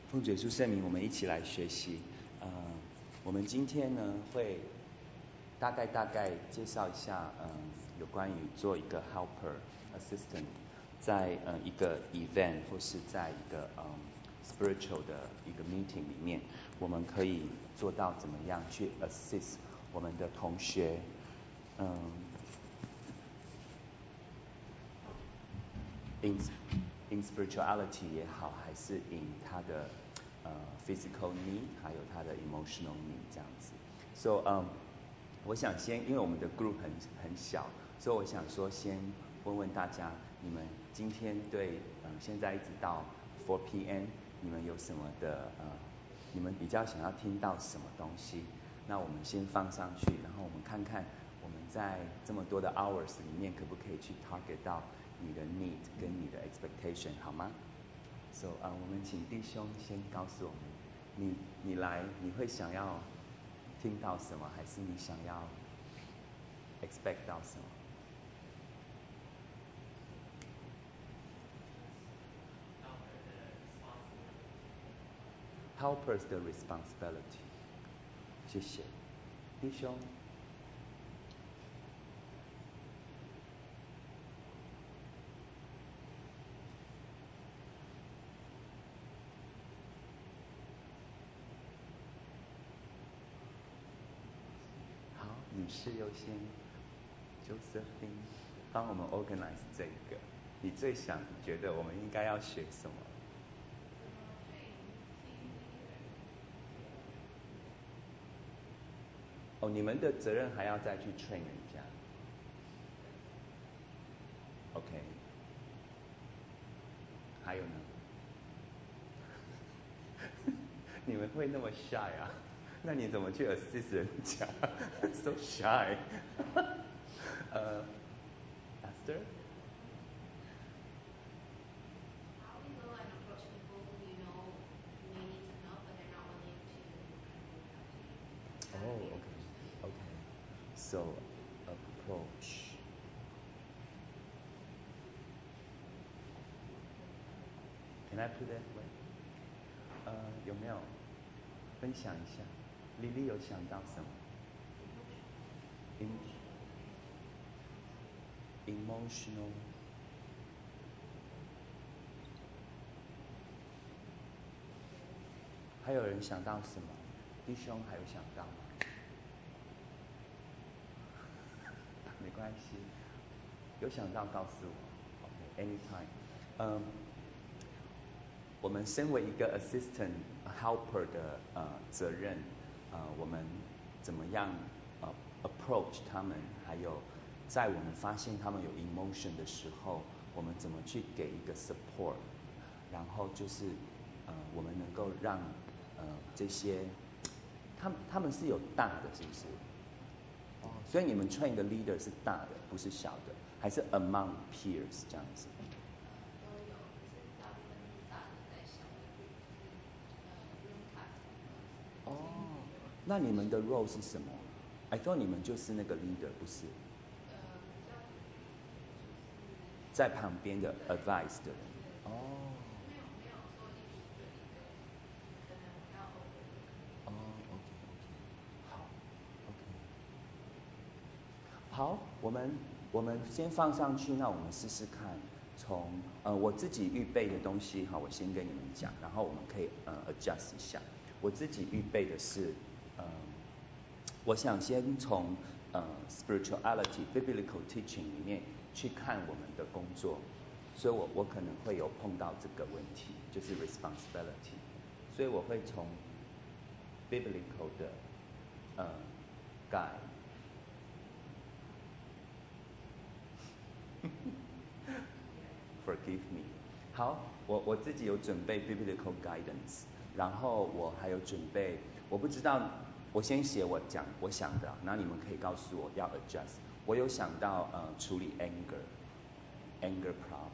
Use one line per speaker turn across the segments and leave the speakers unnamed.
奉主耶稣圣名，我们一起来学习。我们今天呢会大概介绍一下，有关于做一个 helper assistant， 在一个 event 或是在一个spiritual 的一个 meeting 里面，我们可以做到怎么样去 assist 我们的同学，in spirituality 也好，还是 in 他的physical need， 还有他的 emotional need 这样子。So 我想先，因为我们的 group 很小，所以我想说先问问大家，你们今天对现在一直到 4 p.m. 你们有什么的你们比较想要听到什么东西？那我们先放上去，然后我们看看我们在这么多的 hours 里面，可不可以去 target 到你的 need 跟你的 expectation， 好吗？ So 我们请弟兄先告诉我们，你来你会想要听到什么，还是你想要 expect 到什么？Helpers 的 responsibility， 谢谢，弟兄。好，女士优先 ，Josephine， 帮我们 organize 这个。你最想觉得我们应该要学什么？哦，你们的责任还要再去 train 人家。OK， 还有呢？你们会那么 shy 啊？那你怎么去 assist 人家？So shy 。Esther。
How do you go and approach people who you know may need some help, but they're not willing to?
Oh, okay. So, approach. Can I put that way? 有没有分享一下？莉莉有想到什么？Emotional。还有人想到什么？弟兄还有想到吗？没关系，有想到告诉我。OK，anytime。我们身为一个 assistant helper 的责任，我们怎么样approach 他们，还有在我们发现他们有 emotion 的时候，我们怎么去给一个 support， 然后就是我们能够让这些他们是有大的，是不是？哦，所以你们 train 的 leader 是大的，不是小的，还是 among peers 这样子？
都有，可是大部分是大的带小的，room cut。
哦，那你们的 role 是什么 ？I thought 你们就是那个 leader， 不是？
比较
在旁边的 advice 的人。哦。
没有说一组就一个，可能要
哦 ，OK， 好 ，OK， 好，我们先放上去，那我们试试看。从我自己预备的东西，好，我先跟你们讲，然后我们可以adjust 一下。我自己预备的是，我想先从spirituality biblical teaching 里面去看我们的工作，所以我可能会有碰到这个问题，就是 responsibility， 所以我会从 biblical 的guide。Forgive me。好，我自己有准备 biblical guidance， 然后我还有准备，我不知道，我先写我想的，然后你们可以告诉我要 adjust。我有想到处理 anger problem，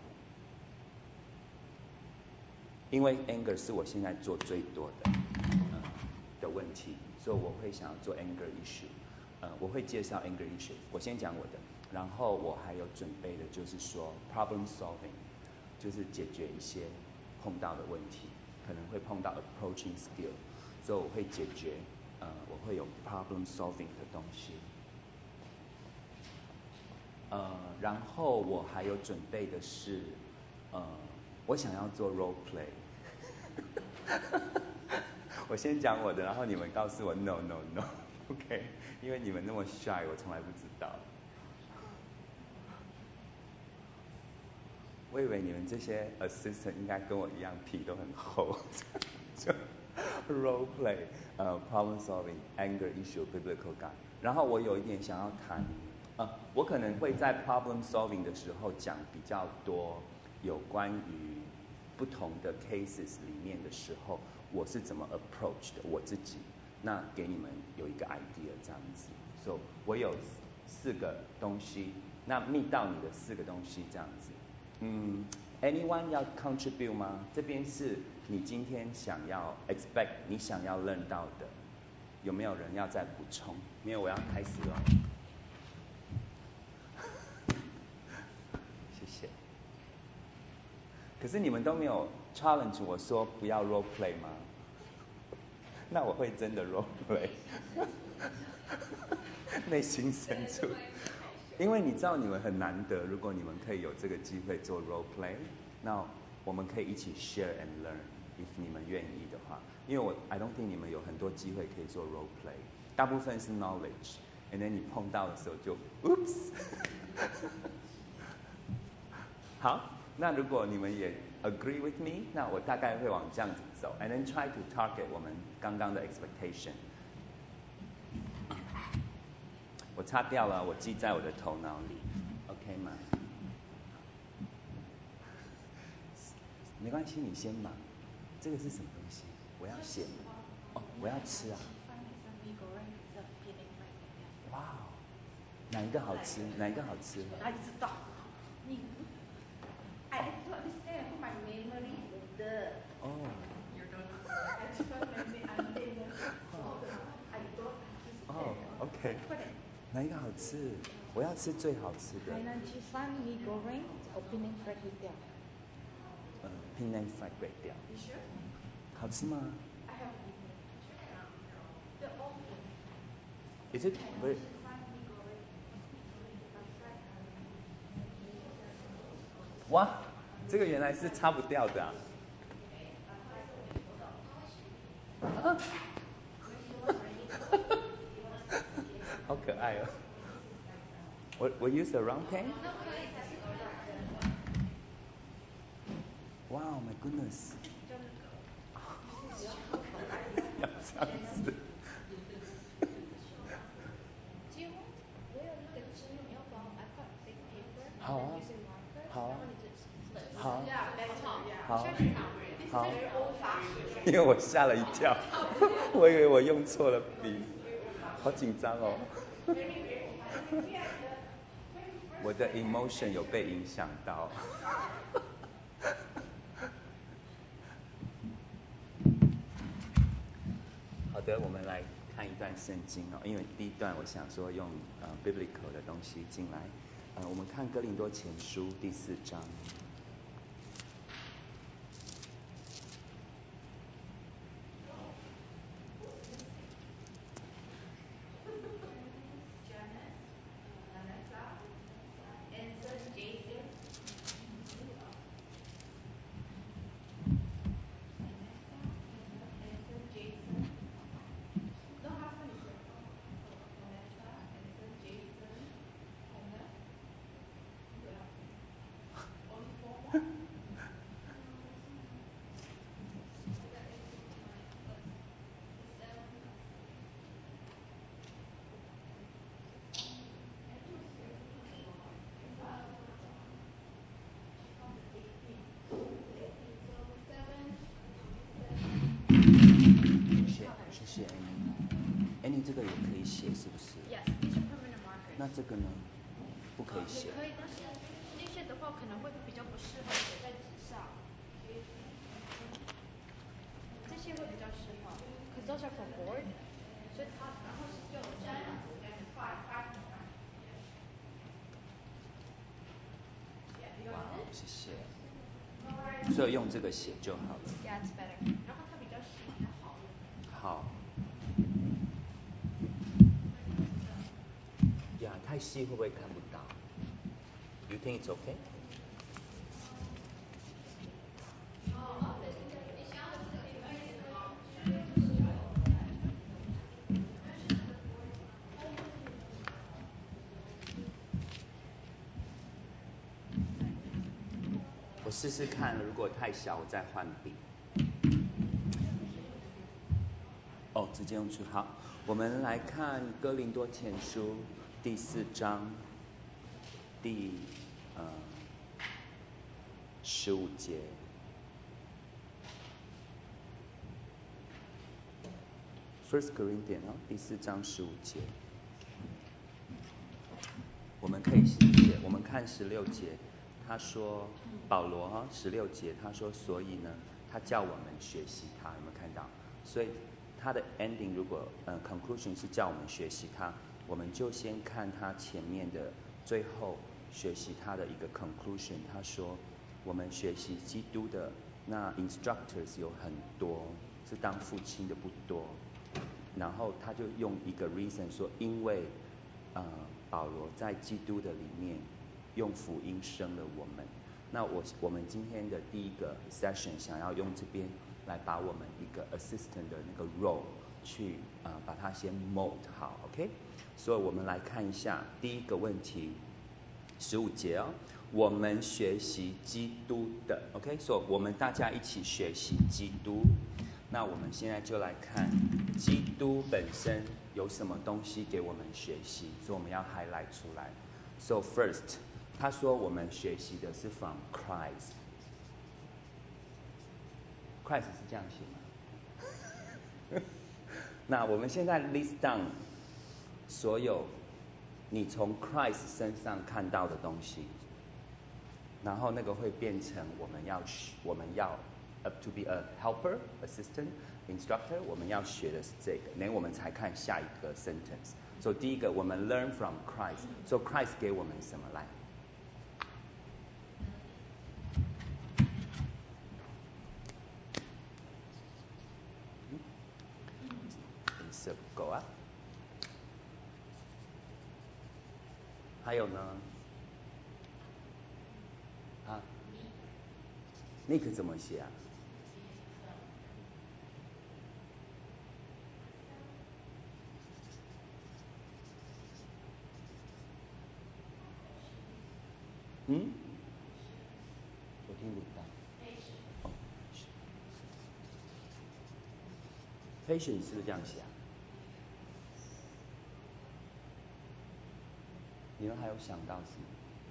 因为 anger 是我现在做最多的问题，所以我会想要做 anger issue。我会介绍 anger issue， 我先讲我的，然后我还有准备的就是说 problem solving， 就是解决一些碰到的问题。 可能会碰到 approaching skill， 所以我会解决，我会有 problem solving 的东西。然后我还有准备的是，我想要做 role play。我先讲我的，然后你们告诉我 no no no，OK， 因为你们那么 shy， 我从来不知道。我以为你们这些 assistant 应该跟我一样皮都很厚，就 role play，problem solving，anger issue，biblical guide。然后我有一点想要谈，我可能会在 problem solving 的时候讲比较多有关于不同的 cases 里面的时候，我是怎么 approach 的我自己，那给你们有一个 idea 这样子。所以我有4个东西，那 meet 到你的4个东西这样子。anyone 要 contribute 吗？这边是你今天想要 expect 你想要 learn 到的，有没有人要再补充？因为我要开始了。谢谢。可是你们都没有 challenge 我说不要 role play 吗？那我会真的 role play， 内心深处。因为你知道你们很难得，如果你们可以有这个机会做 role play， 那我们可以一起 share and learn，if 你们愿意的话。因为I don't think 你们有很多机会可以做 role play， 大部分是 knowledge，and then 你碰到的时候就 oops。好，那如果你们也 agree with me， 那我大概会往这样子走 ，and then try to target 我们刚刚的 expectation。我擦掉了，我记在我的头脑里 ，OK 吗？没关系，你先忙。这个是什么东西？我要写。哦，我要吃啊！哇哦，哪一个好吃？哪一个好吃？
哪里知道？你 I don't understand who my memory is the.
哦。
You don't. I don't understand.
Oh, OK。哪一个好吃？我要吃最好吃的。
海南鸡饭、米 goreng or Penang fried kway teow.
Penang fried kway teow。
You sure?
好吃吗
I have the old one.
？Is it very？ 哇，这个原来是擦不掉的啊！啊好可爱哦！我 use the round pen。Wow, my goodness！ 要这样子。
几乎我有一个纸，你要帮我 I cut big paper，
好啊
using marker，
好啊
然后你就 split。
好
Yeah, that's all.
好
This is
好
very old fashioned.
因为我吓了一跳，我以为我用错了笔，好紧张哦。我的 emotion 有被影响到。好的，我们来看一段圣经哦，因为第一段我想说用biblical 的东西进来，我们看哥林多前书第4章。谢谢 Annie。Annie 这个也可以写是不是？
Yes, these are permanent markers.
那这个呢？不可以写
也。可以，但是那些的话可能会比较不适合写在纸上。这些会比较适合，cause those are for board，所以它然后是用这样子and five。
哇，谢谢。 所以用这个写就好了。
Yeah, it's better. 然后它比较细，比较好用。
好。呀，太细会不会看不到 ？You think it's okay? 我试试看，如果太小，我再换笔。哦，直接用出好。我们来看《哥林多前书》第4章第15节。First Corinthians 第4章15节。我们可以写，我们看16节。他说保罗16节，他说所以呢，他叫我们学习他，有没有看到？所以他的 ending 如果conclusion 是叫我们学习他，我们就先看他前面的最后学习他的一个 conclusion。他说我们学习基督的那 instructors 有很多，是当父亲的不多。然后他就用一个 reason 说，因为保罗在基督的里面用福音生了我们。那我们今天的第一个 session 想要用这边来把我们一个 assistant 的那个 role 去把它先 mold 好 ，OK？ 所以我们来看一下第一个问题，15节哦，我们学习基督的 ，OK？ 所以我们大家一起学习基督。那我们现在就来看基督本身有什么东西给我们学习，所以我们要 highlight 出来。So first， 他说我们学习的是 from Christ。Christ 是这样写吗？那我们现在 list down 所有你从 Christ 身上看到的东西，然后那个会变成我们要to be a helper, assistant, instructor， 我们要学的是这个，然后我们才看下一个 sentence。所以第一个我们 learn from Christ， 所以 Christ 给我们什么来？It's go up。还有呢？啊 ，Nick 怎么写啊？嗯？我听不到。哦 ，patient 是不是这样写啊？你们还有想到什么？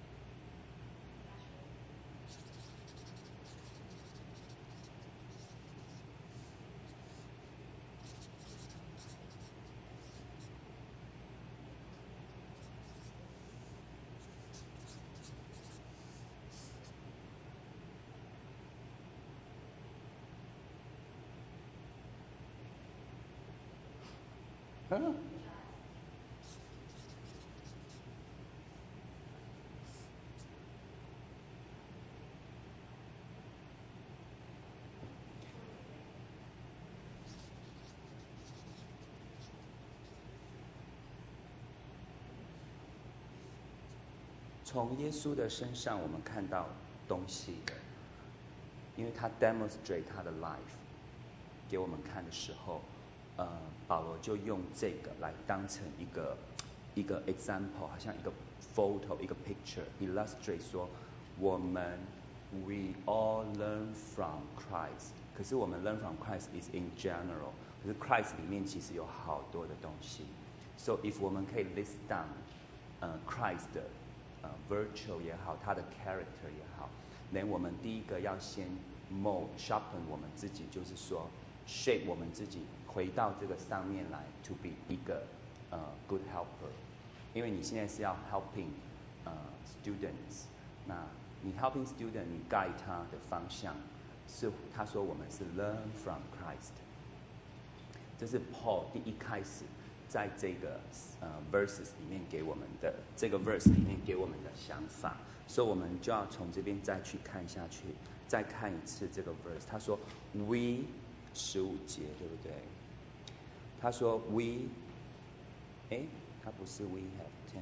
从耶稣的身上，我们看到东西的，因为他 demonstrate 他的 life 给我们看的时候，保罗就用这个来当成一个 example， 好像一个 photo， 一个 picture，illustrate 说我们 we all learn from Christ。可是我们 learn from Christ is in general， 可是 Christ 里面其实有好多的东西。So if 我们可以 list down Christ 的virtue 也好，他的 character 也好，那我们第一个要先 mold sharpen 我们自己，就是说 shape 我们自己回到这个上面来 to be 一个good helper。因为你现在是要 helping students， 那你 helping student， 你 guide 他的方向是他说我们是 learn from Christ。这是 Paul 第一开始在这个verses 里面给我们的这个 verse 里面给我们的想法。 所以我们就要从这边再去看下去，再看一次这个 verse。他说 we 15节对不对？他说 we， 他不是 we have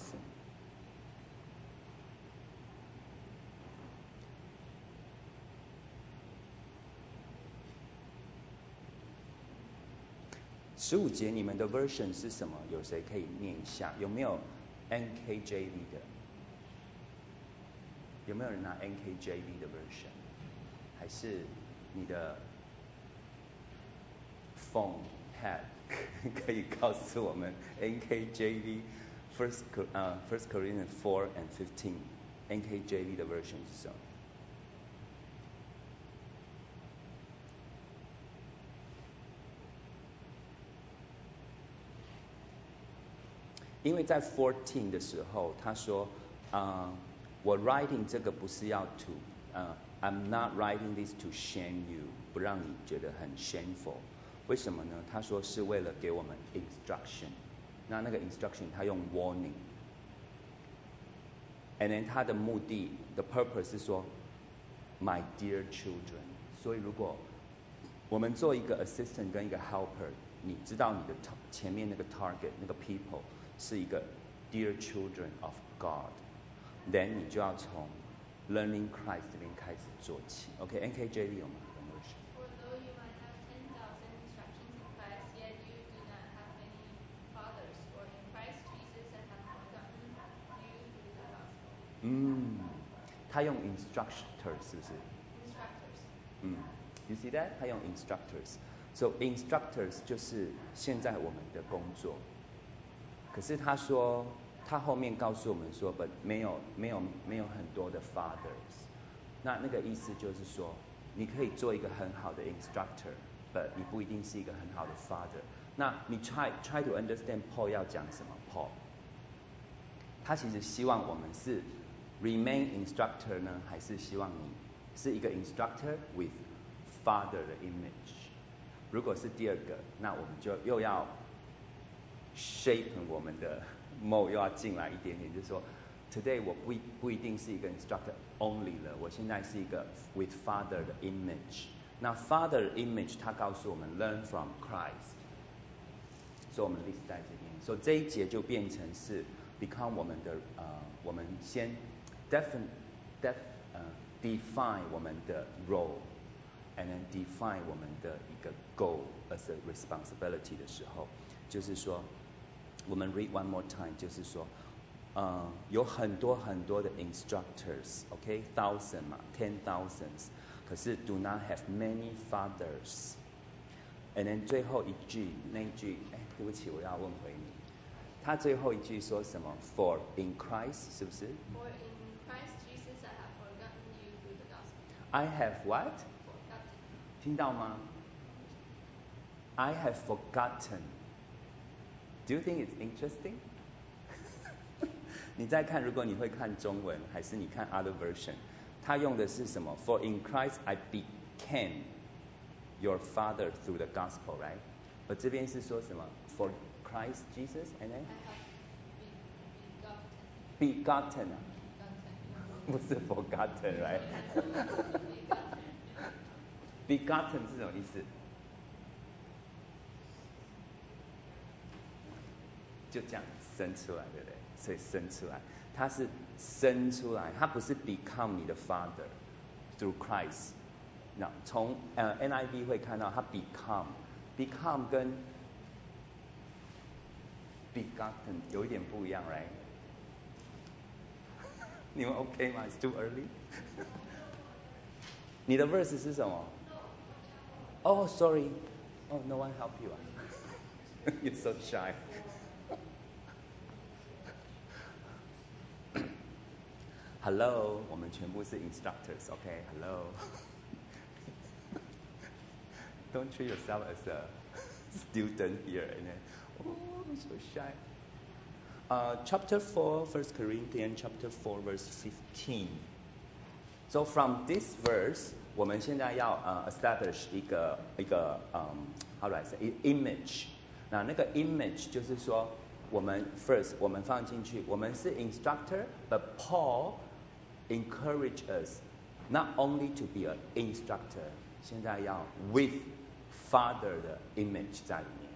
10,000。15节你们的 version 是什么？有谁可以念一下？有没有 NKJV 的？有没有人拿 NKJV 的 version？ 还是你的 phone pad 可以告诉我们 NKJV First Corinthians 4 and 15 NKJV 的 version 是什么？因为在14的时候，他说，我 writing 这个不是要 I'm not writing this to shame you， 不让你觉得很 shameful。为什么呢？他说是为了给我们 instruction。那个 instruction 他用 warning。And then 他的目的 the purpose 是说 my dear children。所以如果我们做一个 assistant 跟一个 helper， 你知道你的前面那个 target 那个 people。是一个 dear children of God，then 你就要从 learning Christ 这边开始做起。OK，NKJV 有吗？
For though you might have 10,000 instructions in Christ, yet you do not have many fathers, for in Christ Jesus I have forgotten you through the gospel.
他用 instructor 是不是
Instructors.
You see that？ 他用 instructors。So instructors 就是现在我们的工作。可是他说，他后面告诉我们说 ，but 没有很多的 fathers。那个意思就是说，你可以做一个很好的 instructor，but 你不一定是一个很好的 father。那你 try to understand Paul 要讲什么 ？Paul， 他其实希望我们是 remain instructor 呢，还是希望你是一个 instructor with father 的 image？ 如果是第二个，那我们就又要shape 我们的 mode 又要进来一点点，就是说 ，today 我不一定是一个 instructor only 了，我现在是一个 with father 的 image。那 father 的 image， 他告诉我们 learn from Christ， 所以我们 list 在这边，所以这一节就变成是 become 我们的我们先 define 我们的 role，and then define 我们的一个 goal as a responsibility 的时候，就是说。我们 read one more time， 就是说，有很多的 instructors，OK，thousand 嘛 ，10,000s， 可是 do not have many fathers。And then 最后一句那一句，对不起，我要问回你，他最后一句说什么 ？For in Christ 是不是
For in Christ Jesus I have forgotten you through the gospel.
？I have what？
Forgotten.
听到吗 ？I have forgotten。Do you think it's interesting？ 你再看，如果你会看中文，还是你看 other version， 他用的是什么 ？For in Christ I became your father through the gospel, right？ 而这边是说什么 ？For Christ Jesus and then
I have
begotten 啊，
begotten.
不是 forgotten, right？ begotten 是什么意思？就这样生出来，对不对？所以生出来，他是生出来，他不是 become 你的 father through Christ。那从NIV 会看到他 become 跟 begotten 有一点不一样 ，right？ 你们 OK 吗 ？It's too early 。你的 verse 是什么？Oh, sorry. Oh, no one help you. You're so shy. Hello， 我们全部是 instructors，OK？Hello， Don't treat yourself as a student here, and then, oh, I'm so shy. Chapter 4, 1 Corinthians, chapter 4, verse 15. So from this verse, 我们现在要establish 一个how do I say image？ 那个 image 就是说，我们 first 我们放进去，我们是 instructor，but Paul encourage us not only to be an instructor， 现在要 with Father 的 image 在里面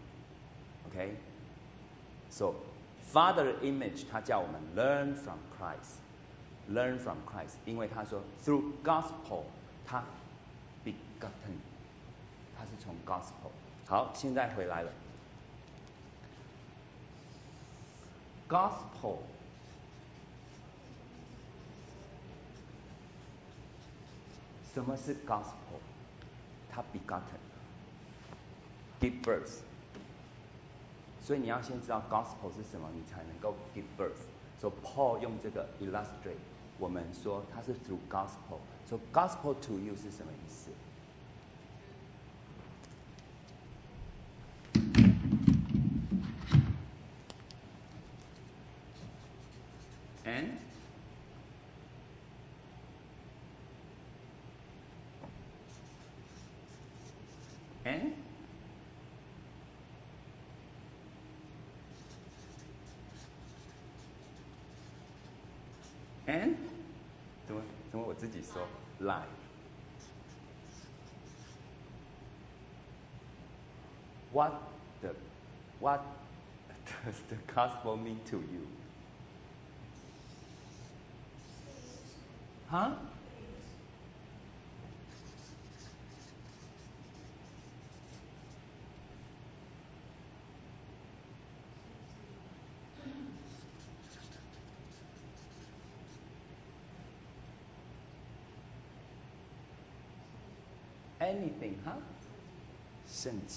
，OK？So Father 的 image， 他叫我们 learn from Christ，learn from Christ， 因为他说 through gospel， 他 begotten， 他是从 gospel。好，现在回来了 ，gospel。什么是 gospel？ 它 begotten，give birth。所以你要先知道 gospel 是什么，你才能够 give birth。所以 Paul 用这个 illustrate， 我们说它是 through gospel。所以 gospel to you 是什么意思？And And 怎么我自己说 life？ What does the gospel mean to you? Huh? Anything, huh? 圣洁。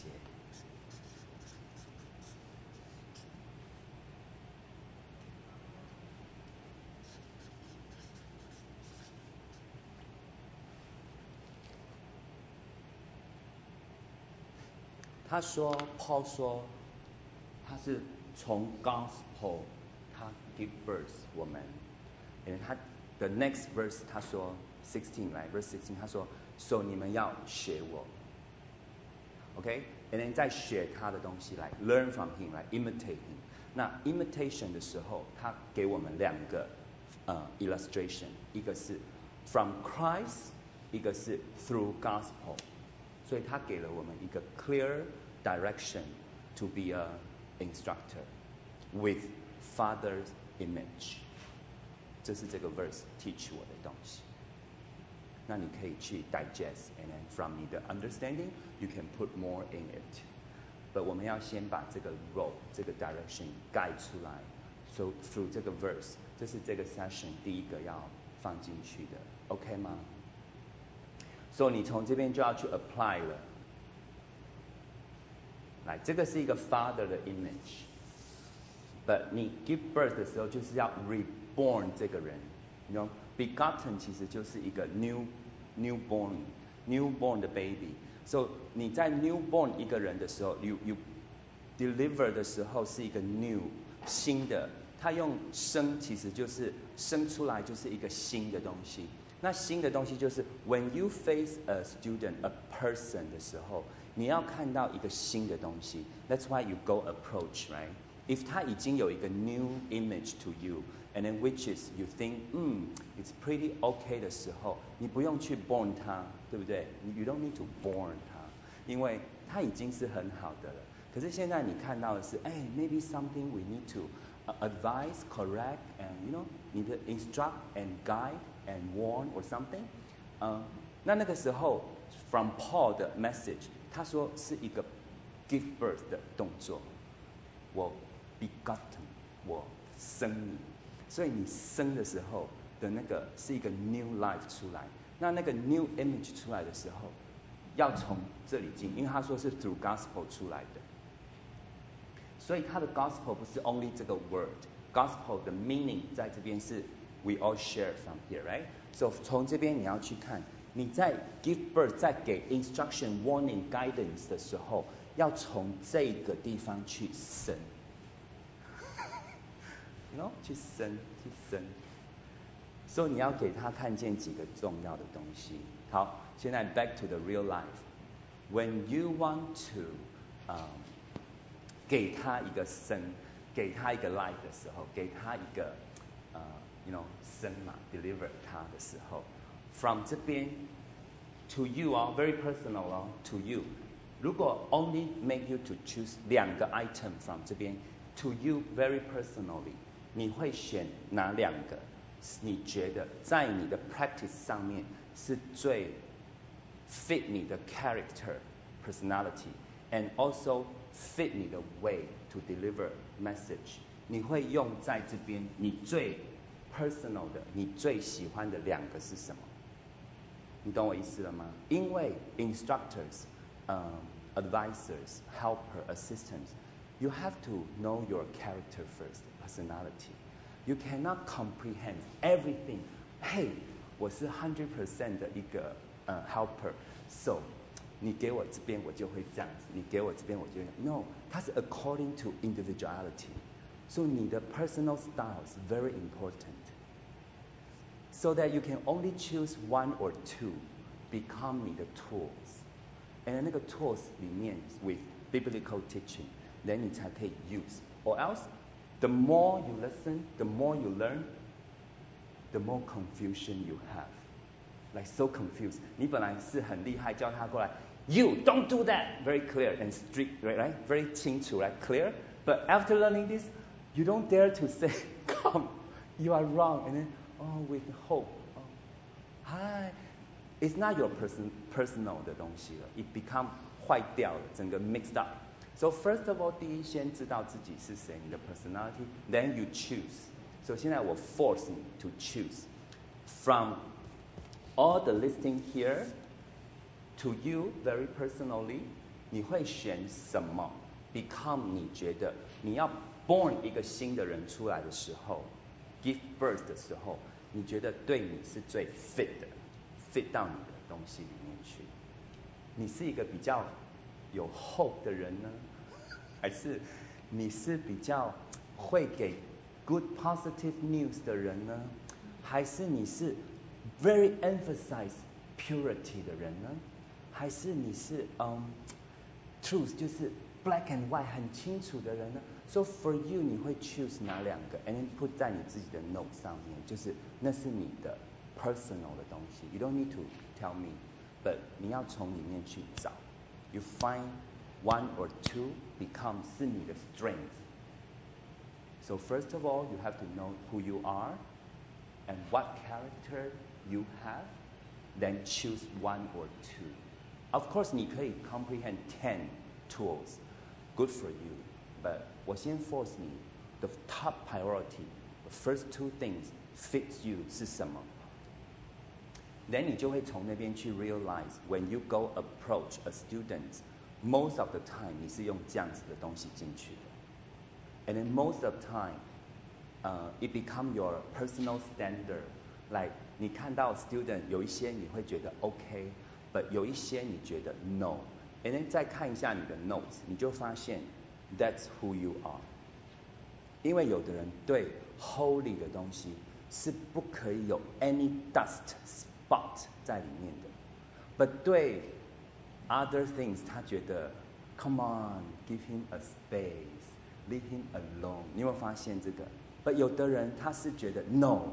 他说 ，Paul 说，他是从 gospel， 他 give birth 我们，因为他 the next verse 他说16来 verse 16他说 ，so 你们要学我 ，OK，and then 再学他的东西来 learn from him 来 imitate him。那 imitation 的时候，他给我们两个illustration， 一个是 from Christ， 一个是 through gospel。所以他给了我们一个 clear direction to be a instructor with Father's image。这是这个 verse teach 我的东西。那你可以去 digest and then from 你的 understanding you can put more in it。but 我们要先把这个 role 这个 direction 盖出来。So through 这个 verse， 这是这个 session 第一个要放进去的 ，OK 吗？所以你从这边就要去 apply 了。来，这个是一个 father 的 image，but 你 give birth 的时候就是要 reborn 这个人，你知道 begotten 其实就是一个 newborn 的 baby。So 你在 newborn 一个人的时候 ，you deliver 的时候是一个 new 新的，他用生其实就是生出来就是一个新的东西。那新的东西就是 when you face a student, a person 的时候，你要看到一个新的东西。That's why you go approach, right? If 他已经有一个 new image to you, and then which is you think, it's pretty okay 的时候，你不用去 born 他，对不对？ You don't need to born 他，因为他已经是很好的了。可是现在你看到的是，maybe something we need to advise, correct, and you know, 你的 instruct and guide。and warn or something， 那个时候 from Paul 的 message， 他说是一个 give birth 的动作，我 begotten， 我生你，所以你生的时候的那个是一个 new life 出来，那个 new image 出来的时候，要从这里进，因为他说是 through gospel 出来的，所以他的 gospel 不是 only 这个 word，gospel 的 meaning 在这边是。We all share from here, right? So 从这边你要去看，你在 give birth 在给 instruction, warning, guidance 的时候，要从这个地方去生， you know， 去生。所以你要给他看见几个重要的东西。好，现在 back to the real life. When you want to 给他一个生，给他一个 life 的时候，给他一个生嘛 deliver 它的时候 ，from 这边 to you very personal to you。如果 only make you to choose 2个 item from 这边 to you very personally， 你会选哪2个？你觉得在你的 practice 上面是最 fit 你的 character personality and also fit 你的 way to deliver message？ 你会用在这边你最 personal 的，你最喜欢的2个是什么？你懂我意思了吗？因为 instructors、advisors、helper、assistants， you have to know your character first, personality. You cannot comprehend everything. Hey， 我是100% 的一个helper, so 你给我这边我就会这样子，你给我这边我就会 no， 它是 according to individuality. So 你的 personal style is very important.So that you can only choose 1 or 2 become 你的 tools. And 那个 tools 里面 with biblical teaching, then 你才可以 use. Or else, the more you listen, the more you learn, the more confusion you have. Like so confused. 你本来是很厉害，叫他过来 You don't do that! Very clear and strict, right? Very 清楚, right? Clear. But after learning this, you don't dare to say, come, you are wrong. And then, with hope. Hi. It's not your personal 的东西了 It become 坏掉了，整个 mixed up. So first of all, 第一先知道自己是谁，你的 personality, then you choose. So 现在我 force 你 to choose. From all the listing here, to you very personally, 你会选什么 become 你觉得你要 born 一个新的人出来的时候 give birth 的时候，你觉得对你是最 fit 的 fit 到你的东西里面去。你是一个比较有 hope 的人呢，还是你是比较会给 good positive news 的人呢，还是你是 very emphasize purity 的人呢，还是你是truth 就是 black and white 很清楚的人呢？So for you， 你会 choose 哪2个 ，and then put 在你自己的 note 上面，就是那是你的 personal 的东西。You don't need to tell me， but 你要从里面去找。You find 1 or 2 become 是你的 strength. So first of all, you have to know who you are and what character you have. Then choose 1 or 2. Of course， 你可以 comprehend 10 tools. Good for you.But 我先 force 你 the top priority, the first 2 things fits you 是什么 Then 你就会从那邊去 realize when you go approach a student, most of the time 你是用這樣子的東西進去的 And then most of the time, it become your personal standard. Like 你看到 student 有一些你會覺得 OK, but 有一些你覺得 no. And then 再看一下你的 notes, 你就發現That's who you are. 因為有的人對 holy 的東西是不可以有 any dust spot 在裡面的 But 對 other things 他覺得 Come on, give him a space, leave him alone. 你有沒有發現這個 But 有的人他是覺得 No,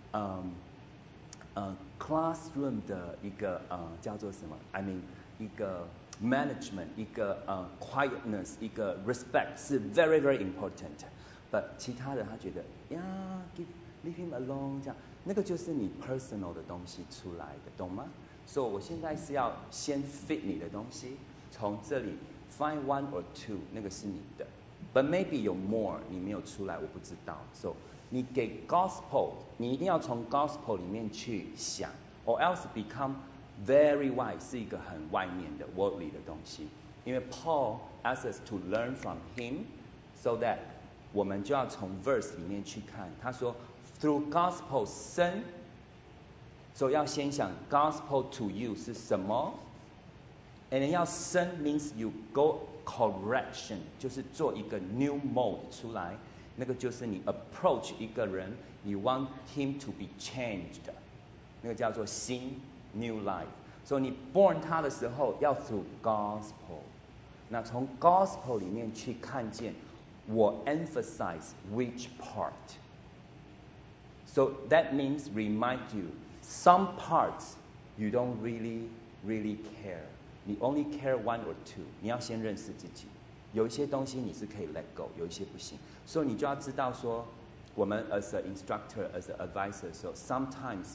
classroom 的一個叫做什麼 I mean 一個management 一個quietness 一個 respect 是 very very important but 其他的他覺得 leave him alone 這樣那個就是你 personal 的東西出來的懂嗎 So 我現在是要先 fit 你的東西從這裡 find 1 or 2那個是你的 but maybe 有 more 你沒有出來我不知道 So 你給 gospel 你一定要從 gospel 裡面去想 or else become very wide 是一個很外面的 worldly 的東西因為 Paul asks us to learn from him so that 我們就要從 verse 裡面去看他說 through gospel 生所以要先想 gospel to you 是什麼 and then 要生 means you go correction 就是做一個 new mode 出來那個就是你 approach 一個人你 want him to be changed 那個叫做新New life. So 你 born 他的時候要 through gospel. 那從 gospel 裡面去看見我 emphasize which part. So that means remind you some parts you don't really care. 你 only care one or two. 你要先认识自己。有一些东西你是可以 let go， 有一些不行。所以你就要知道说，我们 as an instructor, as an advisor, so sometimes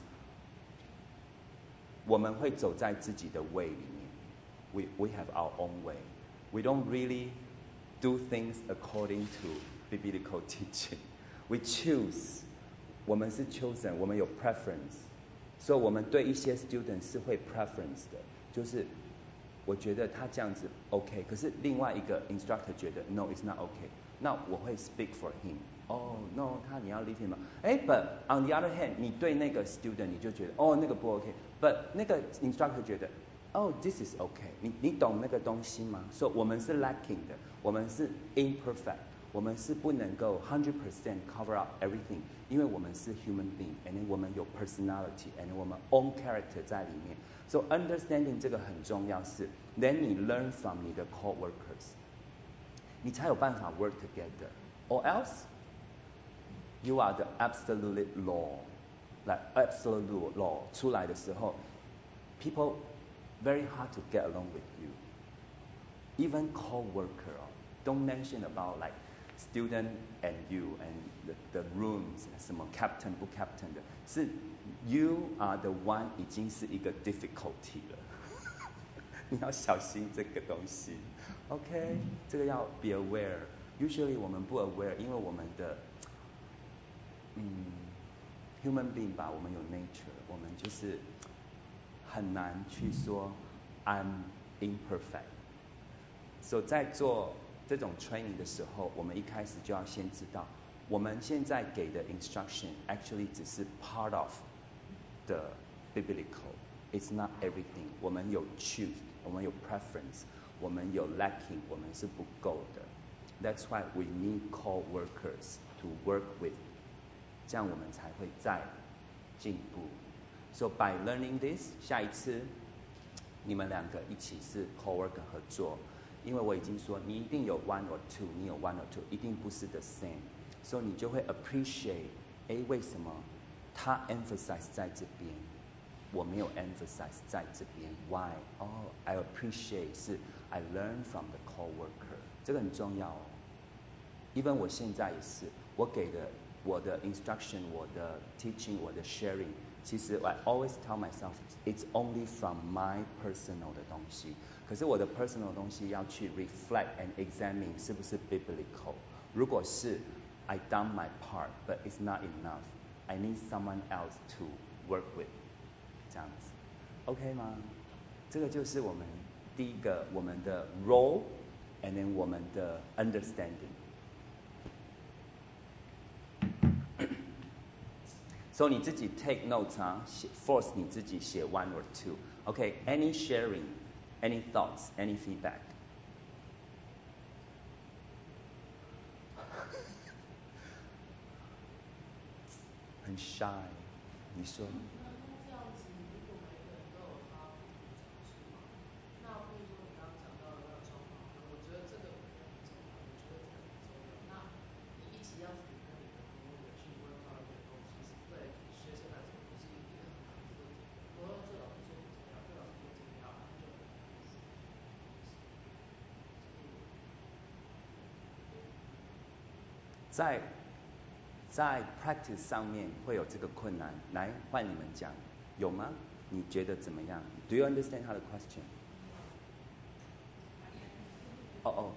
我们会走在自己的 way 里面。We have our own way. We don't really do things according to biblical teaching. We choose. 我们是 chosen. 我们有 preference. 所以我们对一些 student 是会 preference 的，就是我觉得他这样子 OK， 可是另外一个 instructor 觉得 No, it's not OK。那我会 speak for him. Oh no， 你要 leave him 吗？But on the other hand， 你对那个 student 你就觉得那个不 OK。But 那个 instructor 觉得this is OK。你懂那个东西吗？所以我们是 lacking 的，我们是 imperfect， 我们是不能够 100% cover up everything， 因为我们是 human being，and then 我们有 personality，and then 我们 own character 在里面。So understanding 这个很重要是 ，then 你 learn from 你的 co-workers， 你才有办法 work together，or else you are the absolute law，like absolute law 出来的时候 ，people very hard to get along with you，even co-worker don't mention about like student and you and the rooms 什么 captain 不 captain 的，是 you are the one 已经是一个 difficulty 了，你要小心这个东西 ，OK， 这个要 be aware。Usually 我们不 aware， 因为我们的human being 吧，我们有 nature， 我们就是很难去说 I'm imperfect。So 在做这种 training 的时候，我们一开始就要先知道，我们现在给的 instruction actually 只是 part of the biblical. It's not everything. 我们有 choose， 我们有 preference， 我们有 lacking， 我们是不够的。That's why we need co-workers to work with， 这样我们才会再进步。So by learning this， 下一次你们两个一起是 co-worker 合作。因为我已经说，你一定有 one or two， 你有 one or two， 一定不是 the same， 所以你就会 appreciate， 为什么他 emphasize 在这边，我没有 emphasize 在这边 ，why？ I appreciate 是 I learn from the co-worker， 这个很重要哦。even 我现在也是，我给的我的 instruction， 我的 teaching， 我的 sharing， 其实 I always tell myself it's only from my personal 的东西。可是我的 personal 的东西要去 reflect and examine 是不是 biblical。如果是 I done my part, but it's not enough. I need someone else to work with。这样子 ，OK 吗？这个就是我们第一个我们的 role，and then 我们的 understanding。所以你自己 take notes 啊 ，force 你自己写 one or two。OK，any sharing。Any thoughts? Any feedback? 很 shy， 你说。在 practice 上面会有这个困难，来换你们讲，有吗？你觉得怎么样 ？Do you understand 他的 question？ OK。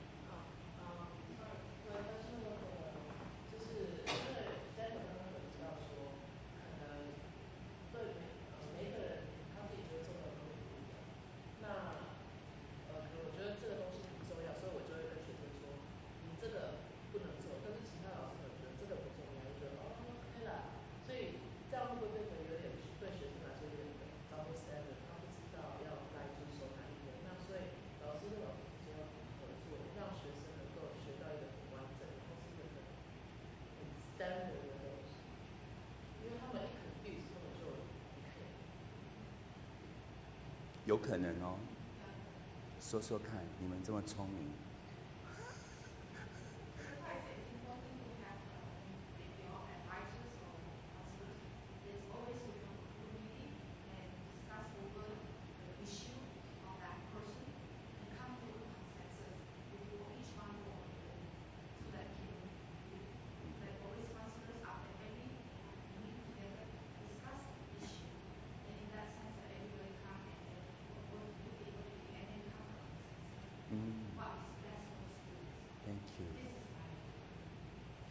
有可能哦，说说看，你们这么聪明。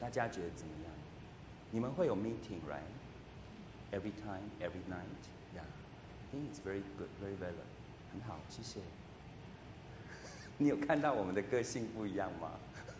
大家觉得怎么样？你们会有 meeting, right? Every time, every night, yeah. I think it's very good, very well. 很好，谢谢。你有看到我们的个性不一样吗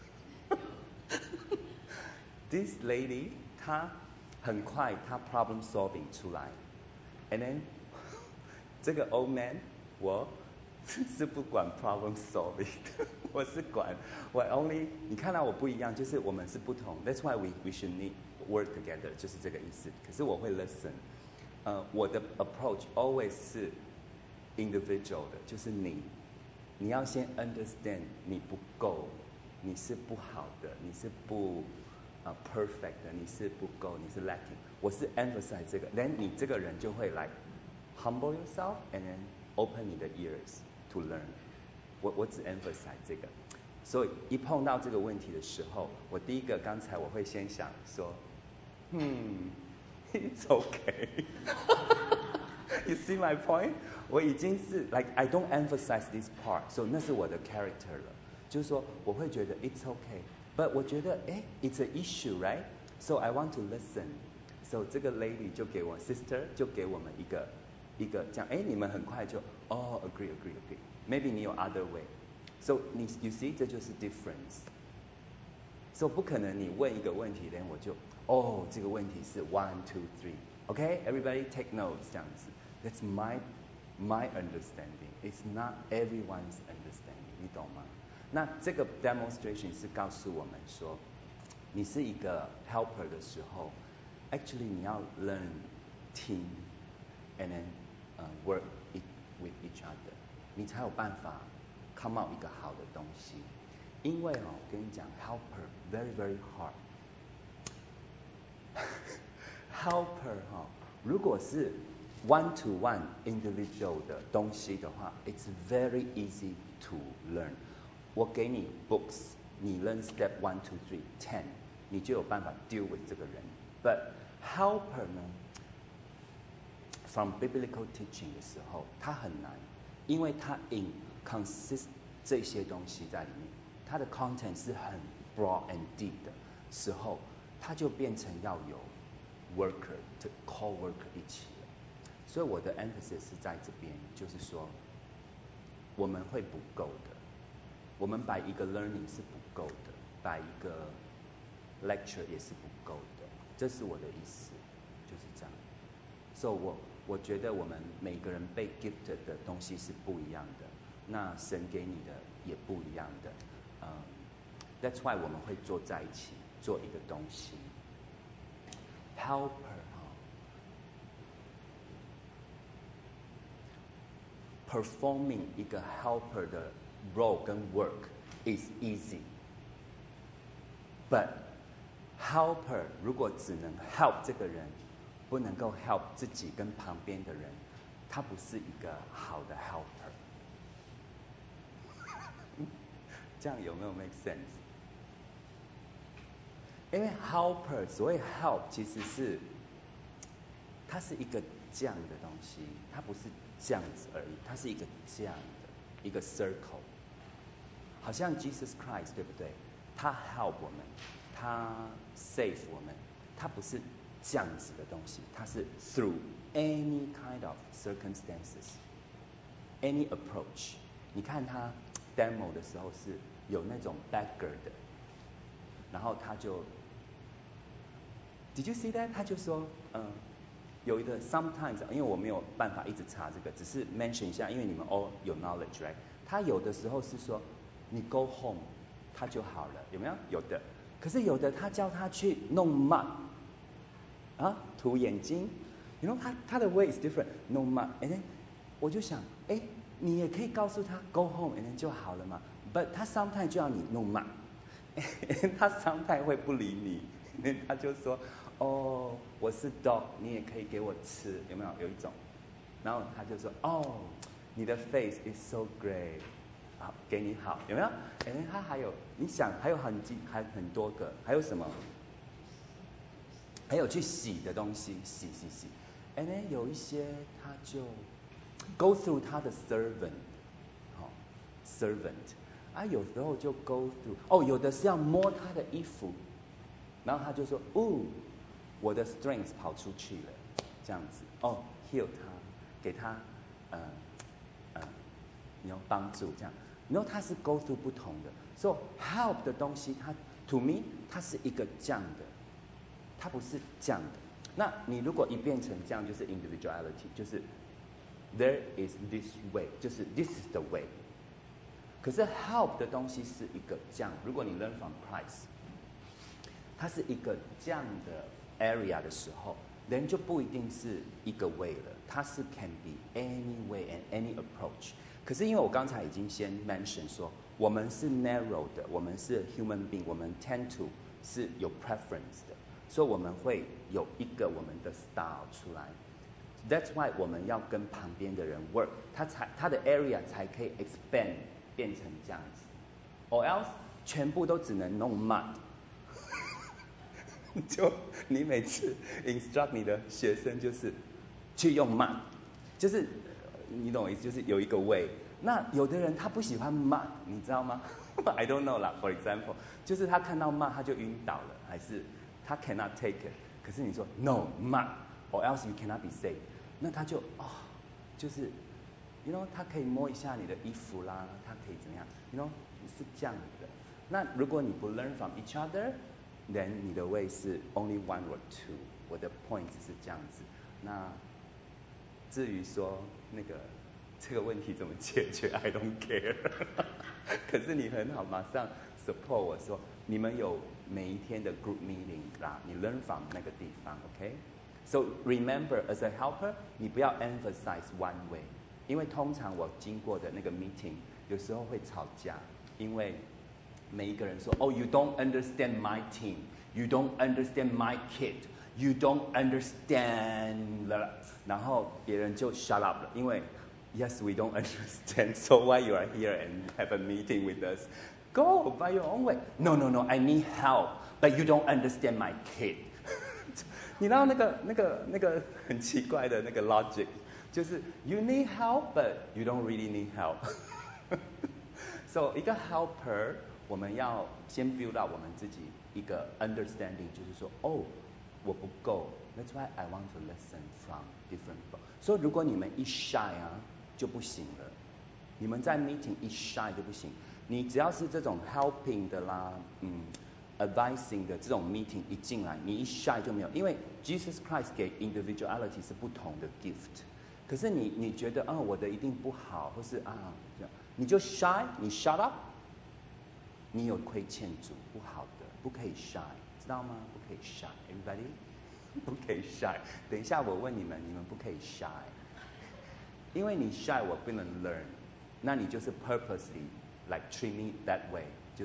？This lady, 她很快，她 problem solving 出来 ，and then 这个 old man， 我是不管 problem solving 的，我是管我 only。你看到我不一样，就是我们是不同。That's why we should need work together， 就是这个意思。可是我会 listen， 我的 approach always 是 individual 的，就是你要先 understand 你不够，你是不好的，你是不perfect 的，你是不够，你是 lacking。我是 emphasize 这个 ，then 你这个人就会来 humble yourself and then open 你的 ears to learn。我只 emphasize 这个，所以一碰到这个问题的时候，我第一个刚才我会先想说，it's okay 。You see my point？ 我已经是 like I don't emphasize this part， so 那是我的 character 了。就是说，我会觉得 it's okay，but 我觉得it's an issue right？So I want to listen。So 这个 lady 就给我 sister 就给我们一个这样，你们很快就agree。Maybe 你有 other way。So you see 这就是 difference。So 不可能你问一个问题，然后我就这个问题是 1, 2, 3。OK，everybody take notes 这样子。That's my understanding. It's not everyone's understanding. 你懂吗？那这个 demonstration 是告诉我们说，你是一个 helper 的时候 ，actually 你要 learn team and then work with each other， 你才有办法 come out 一个好的东西。因为我跟你讲 ，helper very very hard。helper 如果是 one-to-one individual 的东西的话 ，it's very easy to learn。我给你 books， 你 learn step 1, 2, 3, 10， 你就有办法 deal with 这个人。But helper 呢 ，from biblical teaching 的时候，它很难，因为它 consist 这些东西在里面，它的 content 是很 broad and deep 的时候，它就变成要有 worker 的 co-worker 一起了。所以我的 emphasis 是在这边，就是说，我们会不够的，我们摆一个 learning 是不够的，摆一个 lecture 也是不够的，这是我的意思，就是这样。所以我觉得我们每个人被 gifted 的东西是不一样的，那神给你的也不一样的。That's why 我们会坐在一起做一个东西。Helper，performing 一个 helper 的 role 跟 work is easy，but helper 如果只能 help 这个人，不能够 help 自己跟旁边的人，他不是一个好的 helper。这样有没有 make sense？ 因为 helper 所谓 help 其实是，它是一个这样的东西，它不是这样子而已，它是一个这样的一个 circle， 好像 Jesus Christ 对不对？他 help 我们，他 save 我们，他不是这样子的东西，它是 through any kind of circumstances，any approach。你看他 demo 的时候是有那种 beggar 的，然后他就 ，Did you see that？ 他就说，有一个 sometimes， 因为我没有办法一直查这个，只是 mention 一下，因为你们 all 有 knowledge，right？ 他有的时候是说，你 go home， 他就好了，有没有？有的，可是有的他叫他去弄 mud， 涂眼睛 ，you know， 他的 way is different，no mud，and then 我就想，你也可以告诉他 go home，and then 就好了嘛。But 他 sometimes 就要你弄 mud， 他 sometimes 会不理你，他就说，我是 dog， 你也可以给我吃，有没有？有一种，然后他就说，你的 face is so great， 好，给你好，有没有？他还有，你想还有还很多个，还有什么？还有去洗的东西，洗。And then 有一些他就 go through 他的 servant，有时候就 go through，有的是要摸他的衣服然后他就说，哦，我的 strength 跑出去了，这样子，哦 heal 他，给他，帮助这样，然后他是 go through 不同的，so help 的东西，它 to me 它是一个这样的，它不是这样的。那你如果一变成这样，就是 individuality， 就是 there is this way， 就是 this is the way。可是 help 的东西是一个这样，如果你 learn from Christ， 它是一个这样的 area 的时候，人就不一定是一个 way 了，它是 can be any way and any approach。可是因为我刚才已经先 mention 说，我们是 narrow 的，我们是 human being， 我们 tend to 是有 preference 的，所以我们会有一个我们的 style 出来。That's why 我们要跟旁边的人 work， 他的 area 才可以 expand 变成这样子 ，or else 全部都只能弄 mud。就你每次 instruct 你的学生就是去用 mud， 就是你懂我意思，就是有一个 way。那有的人他不喜欢 mud， 你知道吗？I don't know 啦。For example， 就是他看到 mud 他就晕倒了，还是他 cannot take it。可是你说 no mud，or else you cannot be saved， 那他就就是，you know， 他可以摸一下你的衣服啦，他可以怎么样 ，you know， 是这样的。那如果你不 learn from each other，then 你的 way 是 only one or two。我的 point 是这样子。那至于说这个问题怎么解决 ，I don't care 。可是你很好，马上 support 我说，你们有每一天的 group meeting 啦，你 learn from 那个地方 ，OK？So remember as a helper， 你不要 emphasize one way， 因为通常我经过的那个 meeting 有时候会吵架，因为每一个人说，Oh, you don't understand my team, you don't understand my kid, you don't understand， 然后别人就 shut up 了，因为 Yes, we don't understand. So why you are here and have a meeting with us? Go by your own way. No, no, no. I need help, but you don't understand my kid. 你知道那个很奇怪的那个 logic， 就是 you need help, but you don't really need help. So 一个 helper， 我们要先 build up 我们自己一个 understanding， 就是说，哦，我不够。That's why I want to listen from different people. 所以如果你们一 shy 啊，就不行了。你们在 meeting 一 shy 就不行。你只要是这种 helping 的啦，advising 的这种 meeting 一进来，你一 shy 就没有，因为 Jesus Christ 给 individuality 是不同的 gift。可是你觉得我的一定不好，或是这样，你就 shy， 你 shut up， 你有亏欠主，不好的，不可以 shy， 知道吗？不可以 shy，everybody， 不可以 shy。等一下我问你们不可以 shy， 因为你 shy 我不能 learn， 那你就是 purposely like treat me that way， 就是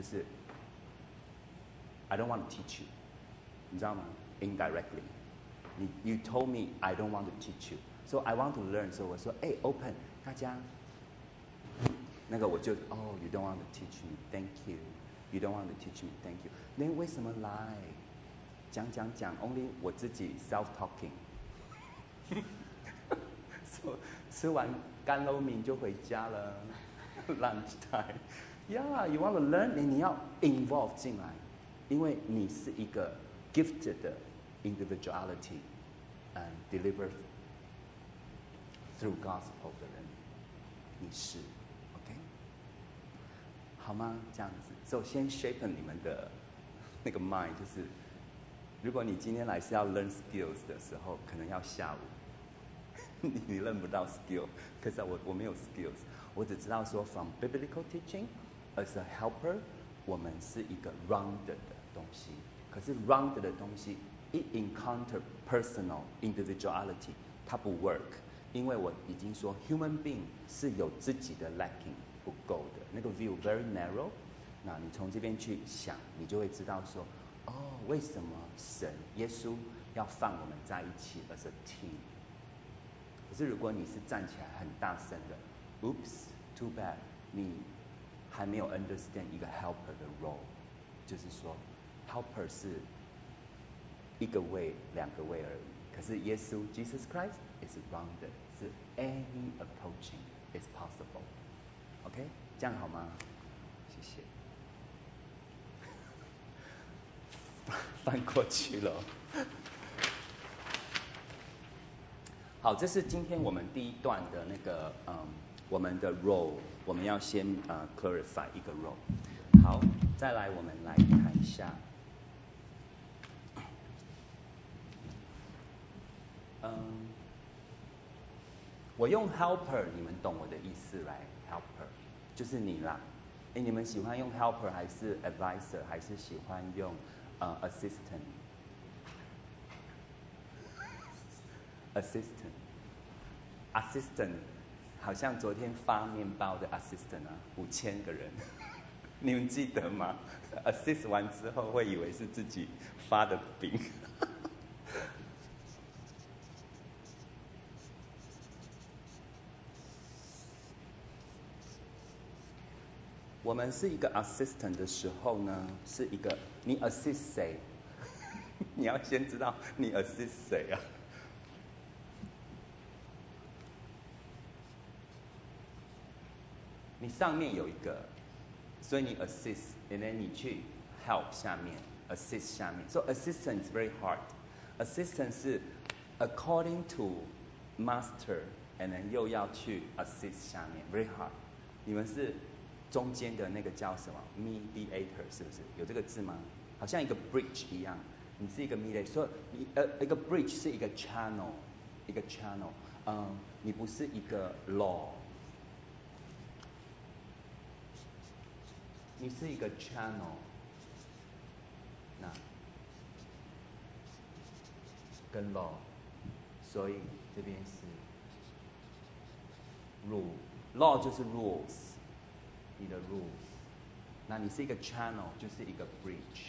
I don't want to teach you， 你知道吗 ？Indirectly， you told me I don't want to teach you，so I want to learn， 所以我说open， 大家，那个我就you don't want to teach me， thank you，you don't want to teach me， thank you， 那为什么来？讲 ，only 我自己 self talking， so, 吃完干捞面就回家了 ，lunch time。Yeah, you want to learn， 你要 involve 进来，因为你是一个 gifted 的 individuality and deliver through gospel 的人，你是 ，OK？ 好吗？这样子，首先 shape 你们的那个 mind， 就是，如果你今天来是要 learn skills 的时候，可能要下午，你认不到 skill， 可是我没有 skills， 我只知道说 from biblical teaching。As a helper， 我们是一个 rounded 的东西。可是 rounded 的东西一 encounter personal individuality， 它不 work， 因为我已经说 human being 是有自己的 lacking 不够的，那个 view very narrow。那你从这边去想，你就会知道说，为什么神耶稣要放我们在一起 as a team？ 可是如果你是站起来很大声的 ，Oops, too bad， 你还没有 understand 一个 helper 的 role， 就是说 helper 是一个 way 两个 way 而已，可是耶稣 Jesus Christ is rounded， 是 any approaching is possible。OK， 这样好吗？谢谢。 翻过去了。好，这是今天我们第一段的那个我们的 role， 我们要先clarify 一个 role。好，再来我们来看一下。我用 helper， 你们懂我的意思来 helper， 就是你啦。你们喜欢用 helper 还是 advisor， 还是喜欢用assistant， 好像昨天发面包的 assistant 啊，5000个人，你们记得吗 ？assist 完之后会以为是自己发的饼。我们是一个 assistant 的时候呢，是一个你 assist 谁？你要先知道你 assist 谁啊？你上面有一个，所以你 assist，and then 你去 help 下面 assist 下面。So assistant is very hard. Assistant 是 according to master，and then 又要去 assist 下面 very hard。你们是中间的那个叫什么 mediator 是不是？有这个字吗？好像一个 bridge 一样，你是一个 mediator， 所以一个 bridge 是一个 channel， 一个 channel， 你不是一个 law， 你是一个 channel， 那跟 law， 所以这边是 rule，law 就是 rules。你的 rules， 那你是一个 channel， 就是一个 bridge。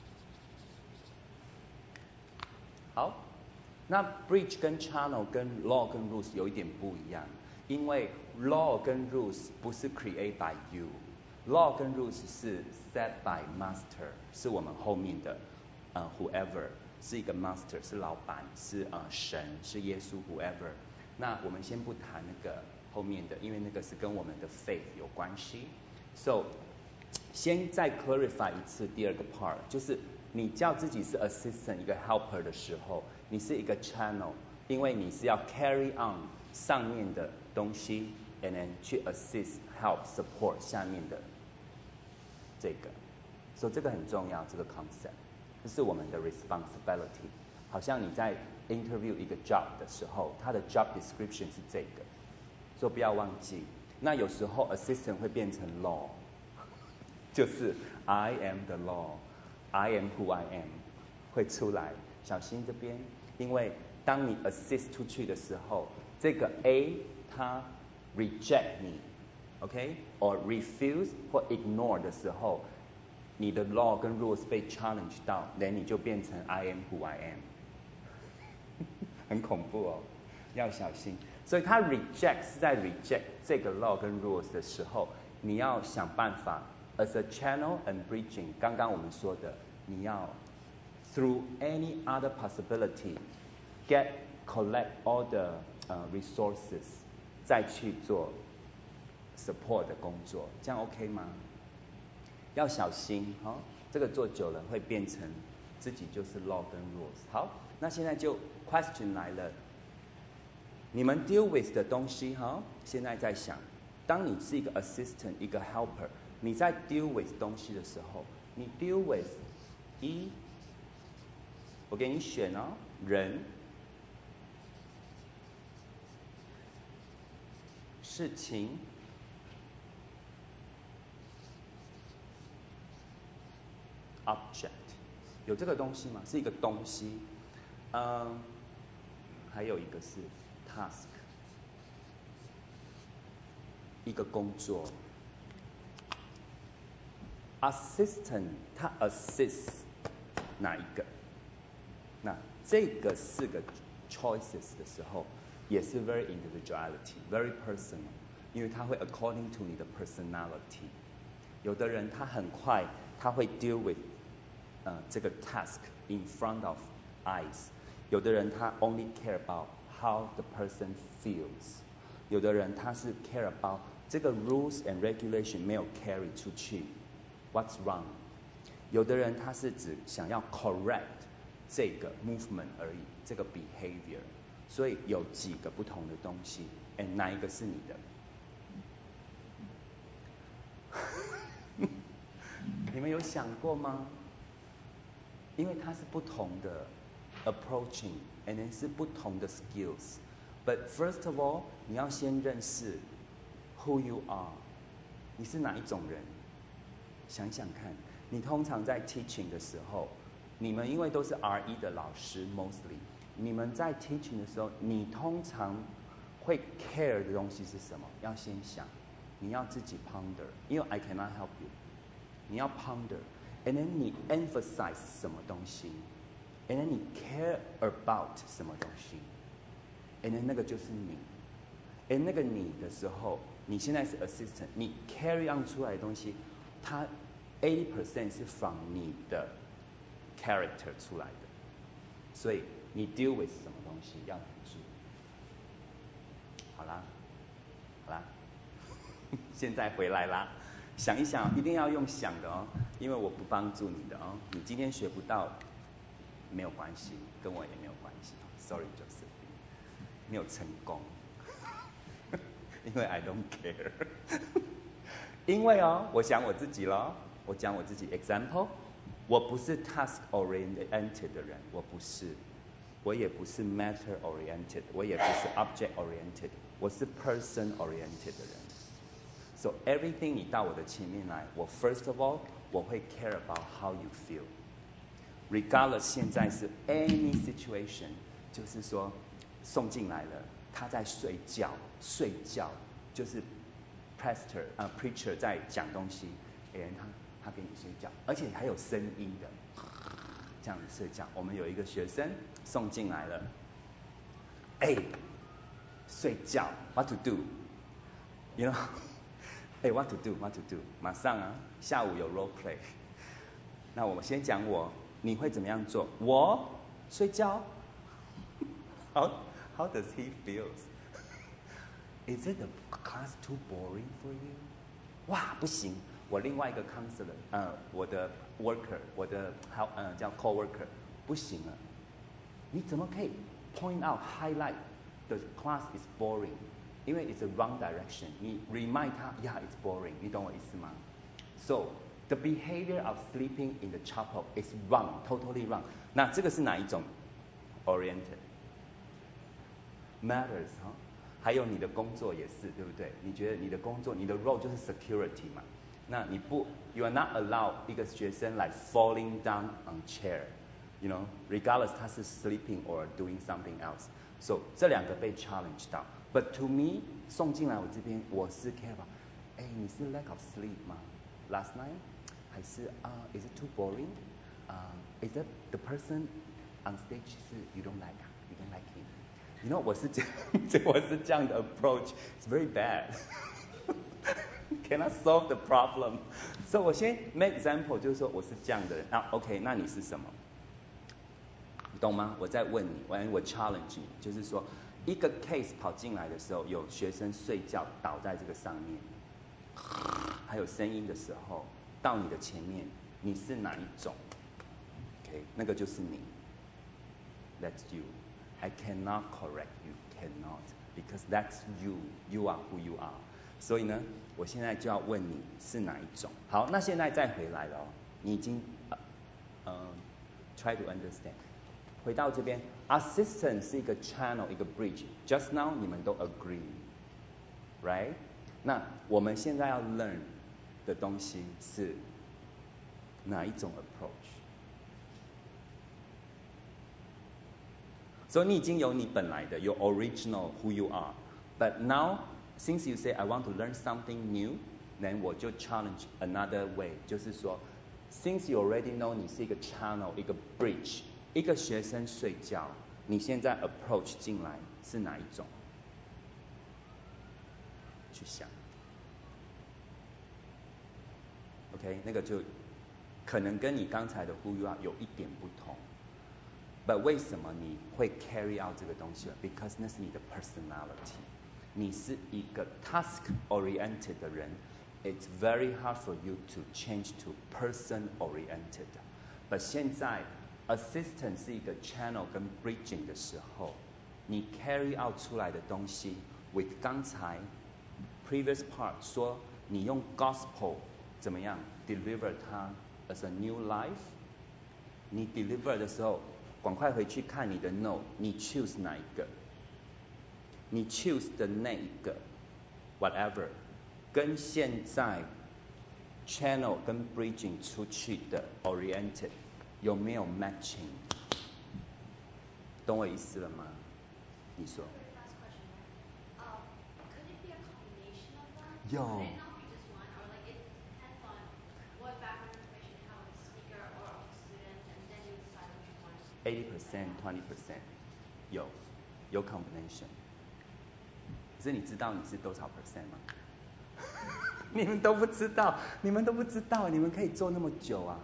好，那 bridge 跟 channel 跟 law 跟 rules 有一点不一样，因为 law 跟 rules 不是 create by you，law 跟 rules 是 set by master， 是我们后面的whoever， 是一个 master， 是老板，是神，是耶稣 whoever。那我们先不谈那个后面的，因为那个是跟我们的 faith 有关系。So， 先再 clarify 一次第二个 part， 就是你叫自己是 assistant 一个 helper 的时候，你是一个 channel， 因为你是要 carry on 上面的东西 ，and then 去 assist、help、support 下面的这个。So 这个很重要，这个 concept， 这是我们的 responsibility。好像你在 interview 一个 job 的时候，它的 job description 是这个。所以不要忘记，那有时候 assistant 会变成 law， 就是 I am the law， I am who I am， 会出来。小心这边，因为当你 assist 出去的时候，这个 A 它 reject 你 ，OK，or refuse 或 ignore 的时候，你的 law 跟 rules 被 challenge 到， then 你就变成 I am who I am， 很恐怖哦，要小心。所以他 reject 是在 reject 这个 law 跟 rules 的时候，你要想办法 as a channel and bridging。刚刚我们说的，你要 through any other possibility collect all the resources， 再去做 support 的工作，这样 OK 吗？要小心哦，这个做久了会变成自己就是 law 跟 rules。好，那现在就 question 来了。你们 deal with 的东西哈，现在在想，当你是一个 assistant， 一个 helper， 你在 deal with 东西的时候，你 deal with 我给你选哦，人、事情、object， 有这个东西吗？是一个东西，还有一个是 task， 一个工作。assistant 它 assist 哪一个？那这个4个 choices 的时候，也是 very individuality，very personal， 因为它会 according to 你的 personality。有的人他很快，他会 deal with 这个 task in front of eyes。有的人他 only care about how the person feels。有的人他是 care about 这个 rules and regulation 没有 carry 出去。What's wrong？ 有的人他是只想要 correct 这个 movement 而已，这个 behavior， 所以有几个不同的东西，哪一个是你的？你们有想过吗？因为它是不同的 approaching，and then 是不同的 skills。But first of all， 你要先认识 who you are， 你是哪一种人？想想看，你通常在 teaching 的时候，你们因为都是 R1 的老师 mostly， 你们在 teaching 的时候，你通常会 care 的东西是什么？要先想，你要自己 ponder， 因为 I cannot help you， 你要 ponder。And then 你 emphasize 什么东西 ，and then 你 care about 什么东西 ，and then 那个就是你。and 那个你的时候，你现在是 assistant， 你 carry on 出来的东西，它 80% 是 from 你的 character 出来的，所以你 deal with 什么东西要很注意。好啦，好啦，现在回来啦。想一想，一定要用想的哦，因为我不帮助你的哦。你今天学不到，没有关系，跟我也没有关系。Sorry， 就是没有成功，因为 I don't care。因为哦，我想我自己咯，我讲我自己 example， 我不是 task oriented 的人，我不是，我也不是 matter oriented， 我也不是 object oriented， 我是 person oriented 的人。So everything 你到我的前面来，我 first of all 我会 care about how you feel， regardless 现在是 any situation， 就是说送进来了，他在睡觉就是 preacher 在讲东西，他给你睡觉，而且还有声音的，这样子睡觉。我们有一个学生送进来了，睡觉 ，what to do，you know。what to do？ 马上啊，下午有 role play。那我们先讲我，你会怎么样做？我睡觉。How does he feel? Is it the class too boring for you? 哇，不行！我另外一个 counselor， 我的 worker， 我的叫 co-worker， 不行了。你怎么可以 point out highlight the class is boring？因为 it's a wrong direction， 你 remind 他 ，yeah it's boring， 你懂我意思吗 ？So the behavior of sleeping in the chapel is wrong, totally wrong。那这个是哪一种 oriented matters 哈？还有你的工作也是，对不对？你觉得你的工作，你的 role 就是 security 嘛？那你不 ，you are not allow 一个学生 like falling down on chair，you know regardless 他是 sleeping or doing something else。So 这两个被 challenge 到。But to me， 送进来我这边，我是 care about， 你是 lack of sleep 吗 ？Last night， 还是is it too boring？Is that the person on stage 是 you don't like you don't like him？You know 我是这样的 approach，it's very bad。Cannot solve the problem。So 我先 make example， 就是说我是这样的人。OK， 那你是什么？你懂吗？我在问你，我 challenge 你，就是说。一个 case 跑进来的时候，有学生睡觉倒在这个上面，还有声音的时候，到你的前面，你是哪一种 ？OK， 那个就是你。That's you. I cannot correct you, cannot, because that's you. You are who you are. 所以呢，我现在就要问你是哪一种。好，那现在再回来了哦，你已经try to understand。回到这边 ，assistant 是一个 channel， 一个 bridge。Just now 你们都 agree，right？ 那我们现在要 learn 的东西是哪一种 approach？ 所以你已经有你本来的 your original who you are，but now since you say I want to learn something new，then 我就 challenge another way， 就是说 since you already know 你是一个 channel， 一个 bridge。一个学生睡觉，你现在 approach 进来是哪一种？去想 ，OK， 那个就可能跟你刚才的 who you are 有一点不同。But 为什么你会 carry out 这个东西 ？Because 那是你的 personality， 你是一个 task oriented 的人 it's very hard for you to change to person-oriented. But 现在 assistant 是一个 channel 跟 bridging 的时候，你 carry out 出来的东西 with 刚才 previous part 说你用 gospel 怎么样 deliver 它 as a new life， 你 deliver 的时候，赶快回去看你的 note， 你 choose 哪一个？你 choose 的那一个 whatever， 跟现在 channel 跟 bridging 出去的 oriented 有没有 matching？ 懂我意思了吗？你说。
Last question, right? Could it be a combination of them?
有
Could it not be just one, or like it depends on what background information you have as a speaker or a student, and then you decide which one?
80%, 20%有 combination。可是你知道你是多少 percent 吗？你们都不知道，你们可以做那么久啊！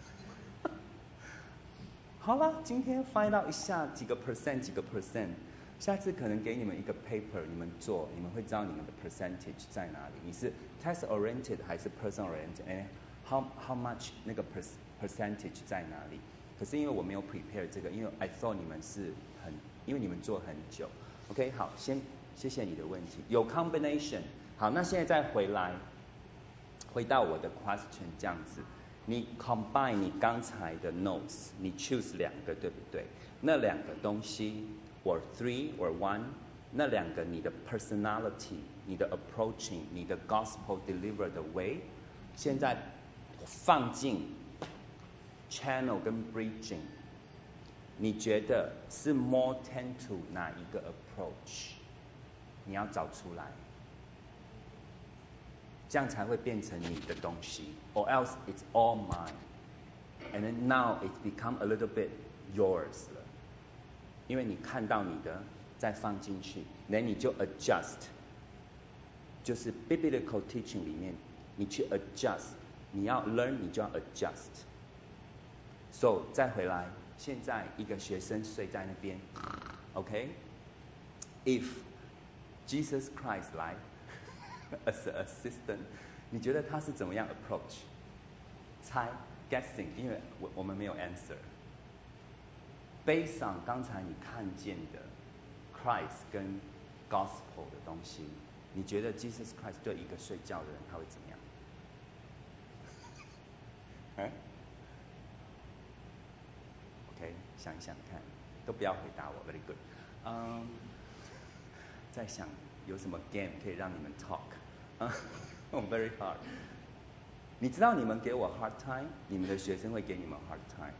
好了，今天 find out 一下几个 percent， 下次可能给你们一个 paper， 你们做，你们会知道你们的 percentage 在哪里。你是 test oriented 还是 person oriented？ 哎 ，how much 那个 percentage 在哪里？可是因为我没有 prepare 这个，因为 I thought 你们是因为你们做很久。OK， 好，先谢谢你的问题。有 combination， 好，那现在再回到我的 question 这样子，你 combine 你刚才的 notes， 你 choose 2个，对不对？那2个东西 or 3 or 1， 那2个你的 personality， 你的 approaching， 你的 gospel deliver 的 way， 现在放进 channel 跟 bridging， 你觉得是 more tend to 哪一个 approach？ 你要找出来。这样才会变成你的东西 ，or else it's all mine, and then now it become a little bit yours 了，因为你看到你的再放进去，然后你就 adjust， 就是 biblical teaching 里面你去 adjust， 你要 learn 你就要 adjust。So 再回来，现在一个学生睡在那边 ，OK？If Jesus Christ 来。as an assistant， 你觉得他是怎么样 approach？ 猜 guessing， 因为我们没有 answer。based on 刚才你看见的 Christ 跟 gospel 的东西，你觉得 Jesus Christ 对一个睡觉的人他会怎么样？OK， 想一想看，都不要回答我 ，very good。在想有什么 game 可以让你们 talk。very hard。你知道你们给我 hard time， 你们的学生会给你们 hard time，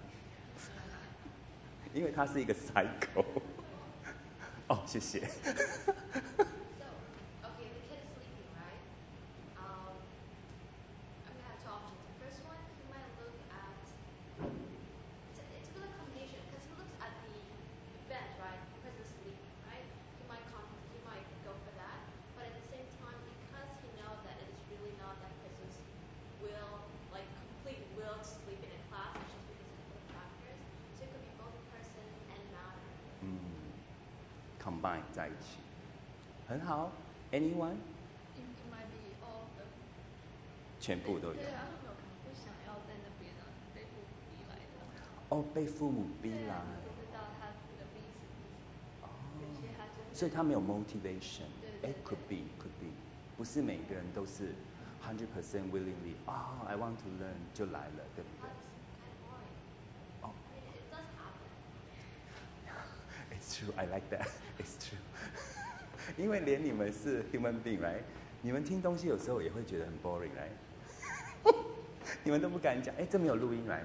因为它是一个 cycle。哦，谢谢。combine 在一起，很好。Anyone？
It might be all of them。
全部都有。
对啊，他们有可能不想要在那边啊，被父母逼来的。
哦，被父母逼来。
不知道他的彼此。哦。
所以他没有 motivation。
对。
could be， 不是每个人都是 100% willingly。I want to learn 就来了，对不对？哦。
It does happen.
It's true, I like that. It's true. 因为连你们是 human being, right? 你们听东西有时候也会觉得很 boring, right? 你们都不敢讲，这没有录音 right?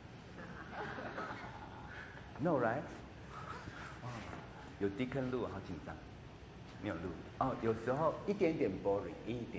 No, right? 有 Deacon 录，好紧张。没有录。有时候一点点 boring.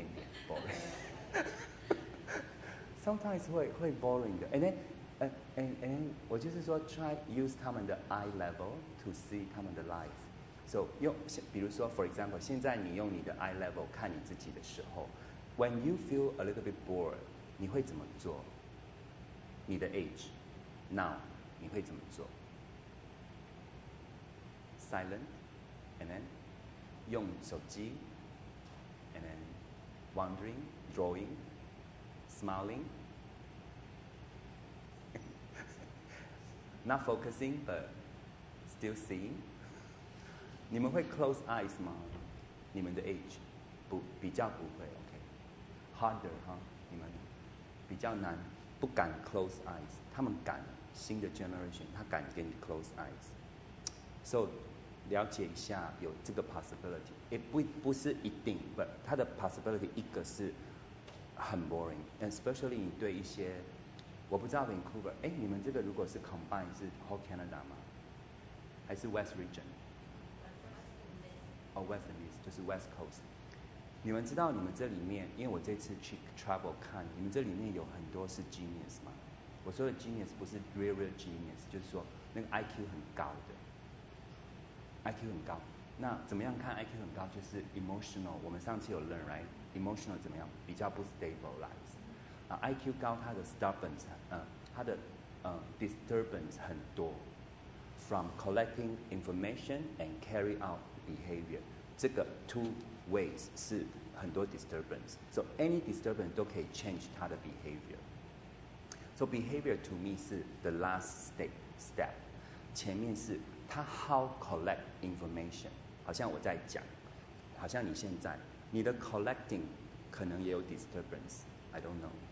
Sometimes 会 boring 的。And then 我就是说 try use 他们的 eye level to see 他们的 life。So 比如说 for example， 现在你用你的 eye level 看你自己的时候 ，when you feel a little bit bored， 你会怎么做？你的 age now 你会怎么做 ？Silent，and then 用手机 ，and then wandering, drawing, smiling, not focusing but still seeing. 你们会 close eyes 吗？你们的 age 比较不会 ，OK。Harder 哈，你们比较难，不敢 close eyes， 他们敢，新的 generation 他敢给你 close eyes。So 了解一下有这个 possibility， 也不是一定 ，but 它的 possibility 一个是很 boring，especially 你对一些我不知道 Vancouver， 你们这个如果是 combine 是 whole Canada 吗？还是 West Region？ 哦 ，Western East 就是 West Coast。你们知道你们这里面，因为我这次去 travel 看，你们这里面有很多是 genius 吗？我说的 genius 不是 real genius， 就是说那个 IQ 很高的。IQ 很高，那怎么样看 IQ 很高？就是 emotional， 我们上次有 learn right，emotional 怎么样？比较不 stabilize。IQ 高，它的 stubbornness， 它的disturbance 很多 ，from collecting information and carry out behavior， 这个 two ways 是很多 disturbance，so any disturbance 都可以 change 它的 behavior。So behavior to me 是 the last step， 前面是它 how collect information， 好像我在讲，好像你现在你的 collecting 可能也有 disturbance，I don't know。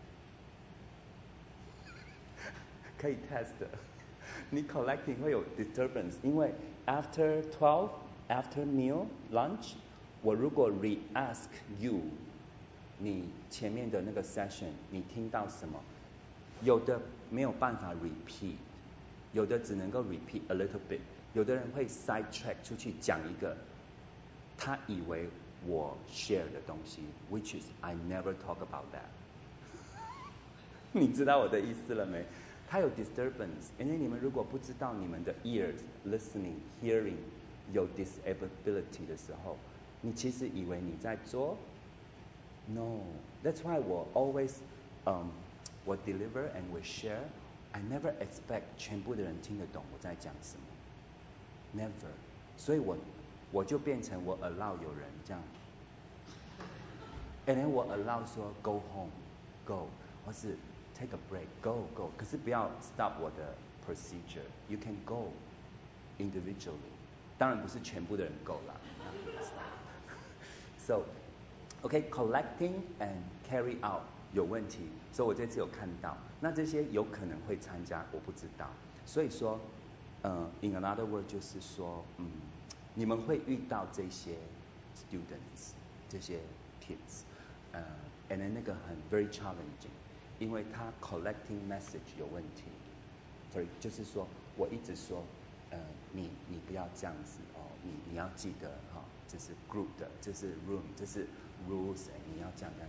可以 test 的，你 collecting 会有 disturbance， 因为 after 12 after meal lunch， 我如果 re-ask you， 你前面的那个 session 你听到什么，有的没有办法 repeat， 有的只能够 repeat a little bit， 有的人会 side track 出去讲一个他以为我 share 的东西 ，which is I never talk about that 。你知道我的意思了没？它有 disturbance， 因为你们如果不知道你们的 ears listening hearing 有 disability 的时候，你其实以为你在做 ，no。That's why 我 always 我 deliver and 我 share，I never expect 全部的人听得懂我在讲什么 ，never。所以我就变成我 allow 有人这样 ，and then 我 allow 说 go home go， 或是 take a break go， 可是不要 stop 我的 procedure。You can go individually， 当然不是全部的人 go 啦。So collecting and carry out 有问题，所以我这次有看到。那这些有可能会参加，我不知道。所以说，in another word 就是说，你们会遇到这些 students， 这些 kids，and then 那个很 very challenging， 因为他 collecting message 有问题。所以就是说，我一直说，你不要这样子哦，你要记得哈，这是 group 的，这是 room， 这是 rules， 你要这样。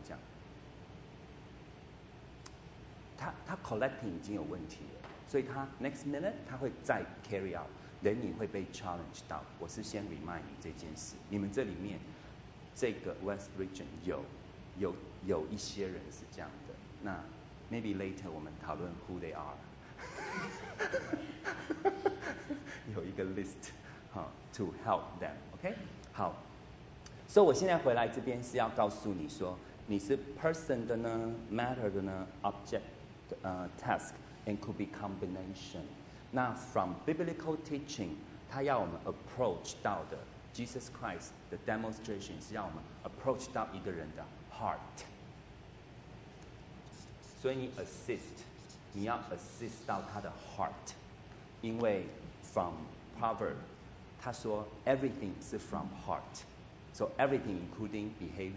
他 collecting 已经有问题了，所以他 next minute 他会再 carry out，then 你会被 challenge 到。我是先 remind 你这件事，你们这里面这个 West Region 有一些人是这样的。那 maybe later 我们讨论 who they are， 有一个 list 好 to help them，OK？ 好，所以我现在回来这边是要告诉你说，你是 person 的呢 ，matter 的呢 ，object。task and could be combination。那 from biblical teaching， 他要我们 approach 到的 Jesus Christ 的 demonstration 是要我们 approach 到一个人的 heart。所以你 assist， 你要 assist 到他的 heart， 因为 from proverb 他说 everything 是 from heart，so everything including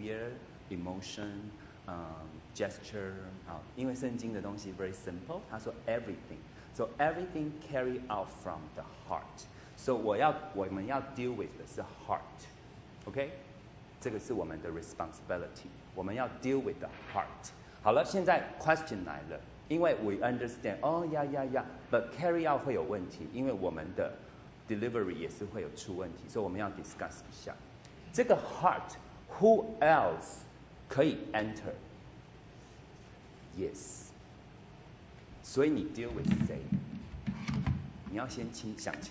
behavior、emotion。gesture 好，因为圣经的东西 very simple， 他说 everything，so everything carry out from the heart，so 我们要 deal with 的是 heart，OK？ 这个是我们的 responsibility， 我们要 deal with the heart。好了，现在 question 来了，因为 we understand， but carry out 会有问题，因为我们的 delivery 也是会有出问题，所以我们要 discuss 一下这个 heart，who else 可以 enter？Yes， 所以你 deal with 谁？你要先想清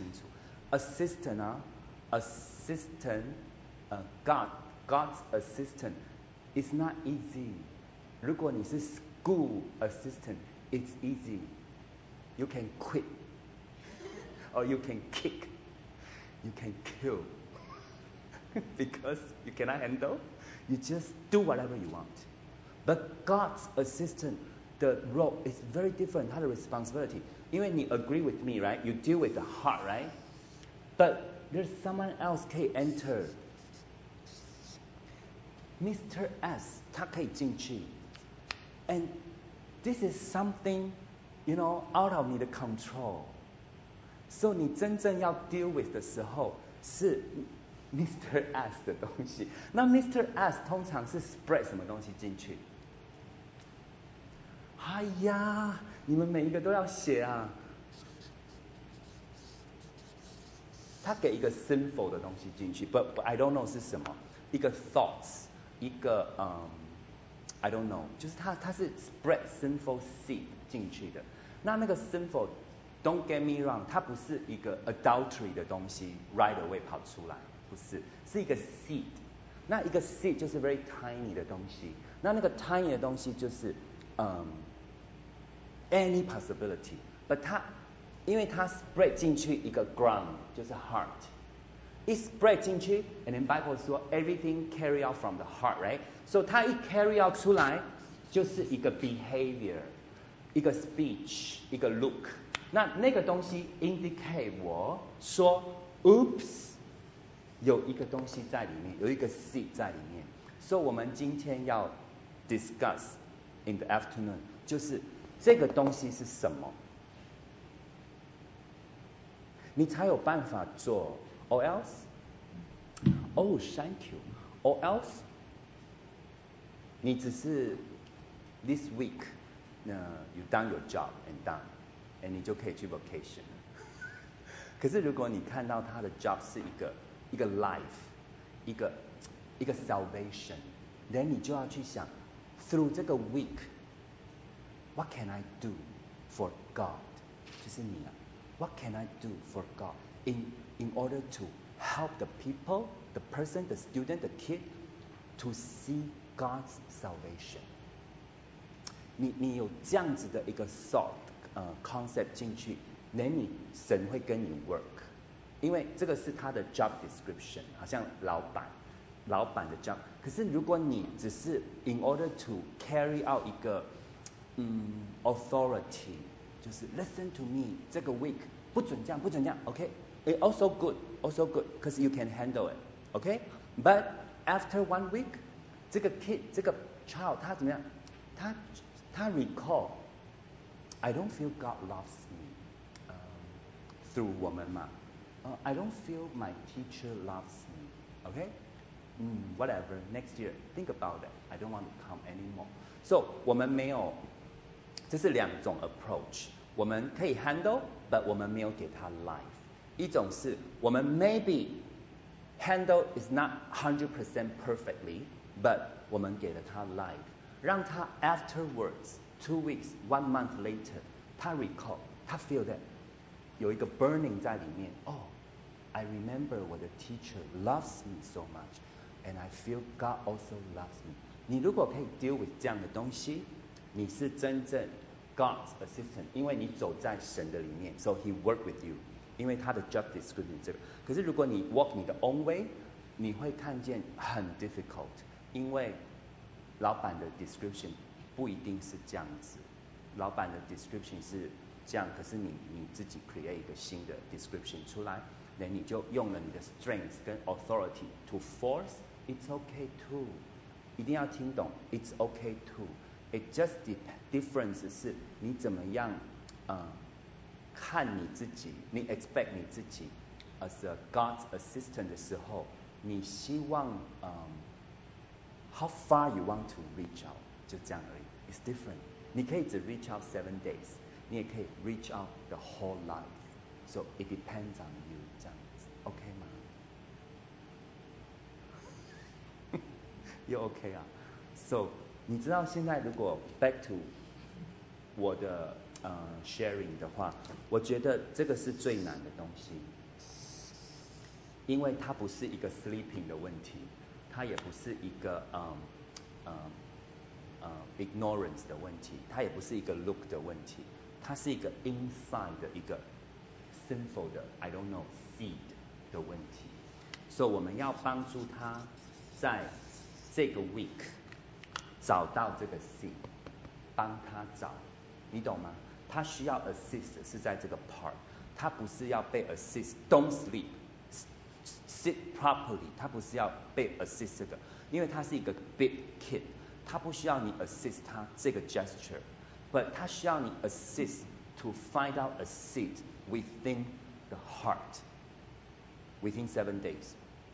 楚。assistant，God's assistant It's not easy. 如果你是 school assistant, it's easy. You can quit, or you can kick, you can kill, because you cannot handle. You just do whatever you want. But God's assistant, the role is very different. 他的 responsibility. 因为你 agree with me, right? You deal with the heart, right? But there's someone else 可以 enter. Mr. S, 他可以进去。And this is something, out of 你的 control. So 你真正要 deal with 的时候是 Mr. S 的东西。那 Mr. S 通常是 spread 什么东西进去？哎呀，你们每一个都要写啊。他给一个 sinful 的东西进去 but I don't know 是什么，一个 thoughts， 一个I don't know， 就是他是 spread sinful seed 进去的。那个 sinful，don't get me wrong， 它不是一个 adultery 的东西 right away 跑出来，不是，是一个 seed。那一个 seed 就是 very tiny 的东西，那个 tiny 的东西就是any possibility，but 因为它 spread 进去一个 ground 就是 heart， 一 spread 进去 ，and then Bible 说 everything carry out from the heart， right？ So 它一 carry out 出来就是一个 behavior， 一个 speech， 一个 look。那个东西 indicate 我说 ，oops， 有一个东西在里面，有一个 seed 在里面。So 我们今天要 discuss in the afternoon， 就是这个东西是什么，你才有办法做。Or else, oh, thank you. Or else， 你只是 this week， you done your job and done，and 你就可以去 vacation 了。可是如果你看到他的 job 是一个 life， 一个 salvation，then 你就要去想 through 这个 week，what can I do for God？ 就是你啊 ，what can I do for God in order to help the people, the person, the student, the kid to see God's salvation？ 你有这样子的一个 thought concept 进去，那你神会跟你 work， 因为这个是他的 job description， 好像老板的 job。可是如果你只是 in order to carry out 一个authority， 就是 listen to me， 这个 week 不准这样 ，OK？It also good, because you can handle it, okay? But after 1 week， 这个 kid, 这个 child， 他怎么样？他 recall, I don't feel God loves me. Through 我们嘛，I don't feel my teacher loves me. Okay? Whatever. Next year, think about that. I don't want to come anymore. So 我们没有，这是2种 approach。我们可以 handle， but 我们没有给他 life。一种是我们 maybe handle is not 100% perfectly, but 我们给了他 life， 让他 afterwards 2 weeks, 1 month later， 他 recall， 他 feel that 有一个 burning 在里面。Oh, I remember 我的 teacher loves me so much, and I feel God also loves me。 你如果可以 deal with 这样的东西，你是真正 God's assistant， 因为你走在神的里面 ，so He work with you。因为他的 job description 这个，可是如果你 walk 你的 own way， 你会看见很 difficult， 因为老板的 description 不一定是这样子，老板的 description 是这样，可是你自己 create 一个新的 description 出来，那你就用了你的 strength 跟 authority to force， it's okay too， 一定要听懂 it's okay too，it just difference 是你怎么样看你自己，你 expect 你自己 as a God's assistant 的时候，你希望how far you want to reach out， 就这样而已。It's different。你可以只 reach out 7 days， 你也可以 reach out the whole life。So it depends on you， 这样子 ，OK 吗？You OK 啊 ？So 你知道现在如果 back to 我的sharing 的话，我觉得这个是最难的东西，因为它不是一个 sleeping 的问题，它也不是一个 ignorance 的问题，它也不是一个 look 的问题，它是一个 inside 的一个 sinful 的 I don't know seed 的问题，所以我们要帮助他在这个 week 找到这个 seed， 帮他找，你懂吗？他需要 assist 是在这个 part， 他不是要被 assist，don't sleep。sit properly， 他不是要被 assist 这个，因为他是一个 big kid， 他不需要你 assist 他这个 gesture，but 他需要你 assist to find out a seed within the heart within 7 days，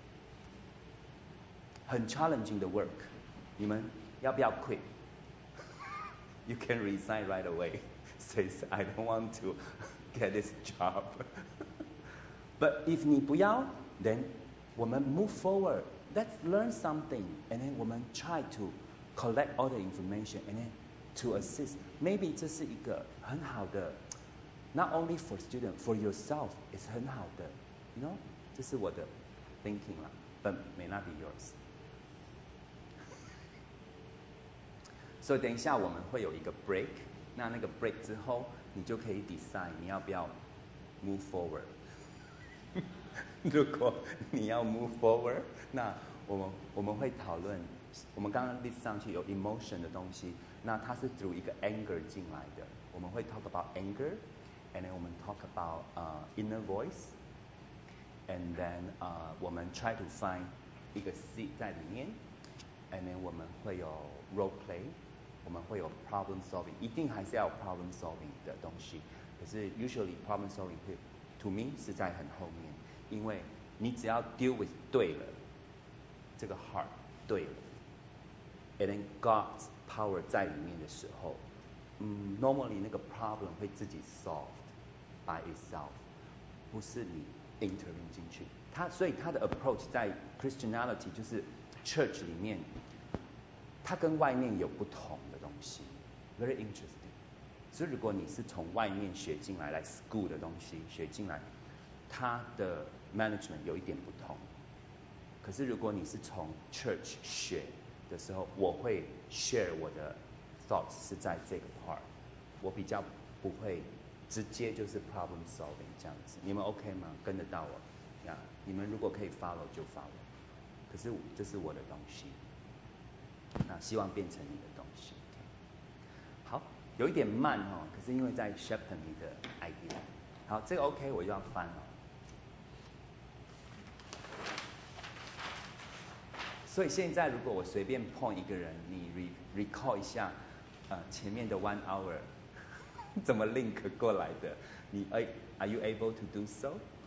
很 challenging 的 work， 你们要不要 quit？ You can resign right away. Says I don't want to get this job. But if 你不要，then 我们 move forward. Let's learn something, and then 我们 try to collect all the information, and then to assist. Maybe 这是一个很好的 ，not only for student, for yourself, it's 很好的 ，you know， 这是我的 thinking 啦 ，but may not be yours. 所以等一下我们会有一个 break， 那个 break 之后，你就可以 decide 你要不要 move forward。如果你要 move forward， 那我们会讨论，我们刚刚 list 上去有 emotion 的东西，那它是 through 一个 anger 进来的，我们会 talk about anger，and then 我们 talk about inner voice，and then 我们 try to find 一个 seed 在里面，and then 我们会有 role play， 我们会有 problem solving， 一定还是要有 problem solving 的东西，可是 usually problem solving 会 to me 是在很后面。因为你只要 deal with 对了，这个 heart 对了 ，and then God's power 在里面的时候，normally 那个 problem 会自己 solved by itself， 不是你 intervene 进去。所以他的 approach 在 Christianity 就是 church 里面，它跟外面有不同的东西 ，very interesting。所以如果你是从外面学进来 school 的东西学进来，它的 management 有一点不同，可是如果你是从 church 学的时候，我会 share 我的 thoughts 是在这个 part， 我比较不会直接就是 problem solving 这样子。你们 OK 吗？跟得到我呀？你们如果可以 follow 就 follow， 可是这是我的东西，那希望变成你的东西。好，有一点慢哦，可是因为在 sharpen 你的 idea。好，这个 OK， 我就要翻了。所以现在如果我随便 point 一个人，你 recall 一下，前面的 1 hour 怎么 link 过来的？你 are you able to do so?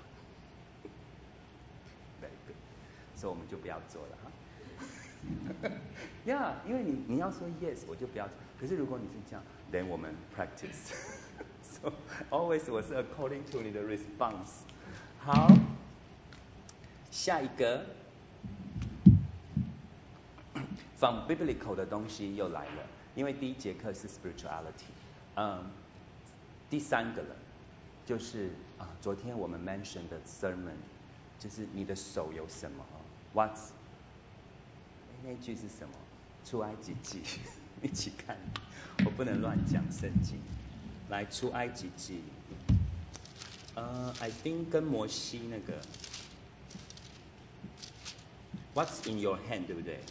Very good. 所以我们就不要做了哈。Yeah， 因为你要说 yes， 我就不要做。可是如果你是这样 ，then 我们 practice。So always 我是 according to 你的 response。好，下一个。From biblical 的东西又来了，因为第一节课是 spirituality，第3个了，就是昨天我们 mention 的 sermon， 就是你的手有什么 ？What's 那句是什么？出埃及记，一起看，我不能乱讲圣经。来，出埃及记，I think 跟摩西那个 What's in your hand， 对不对？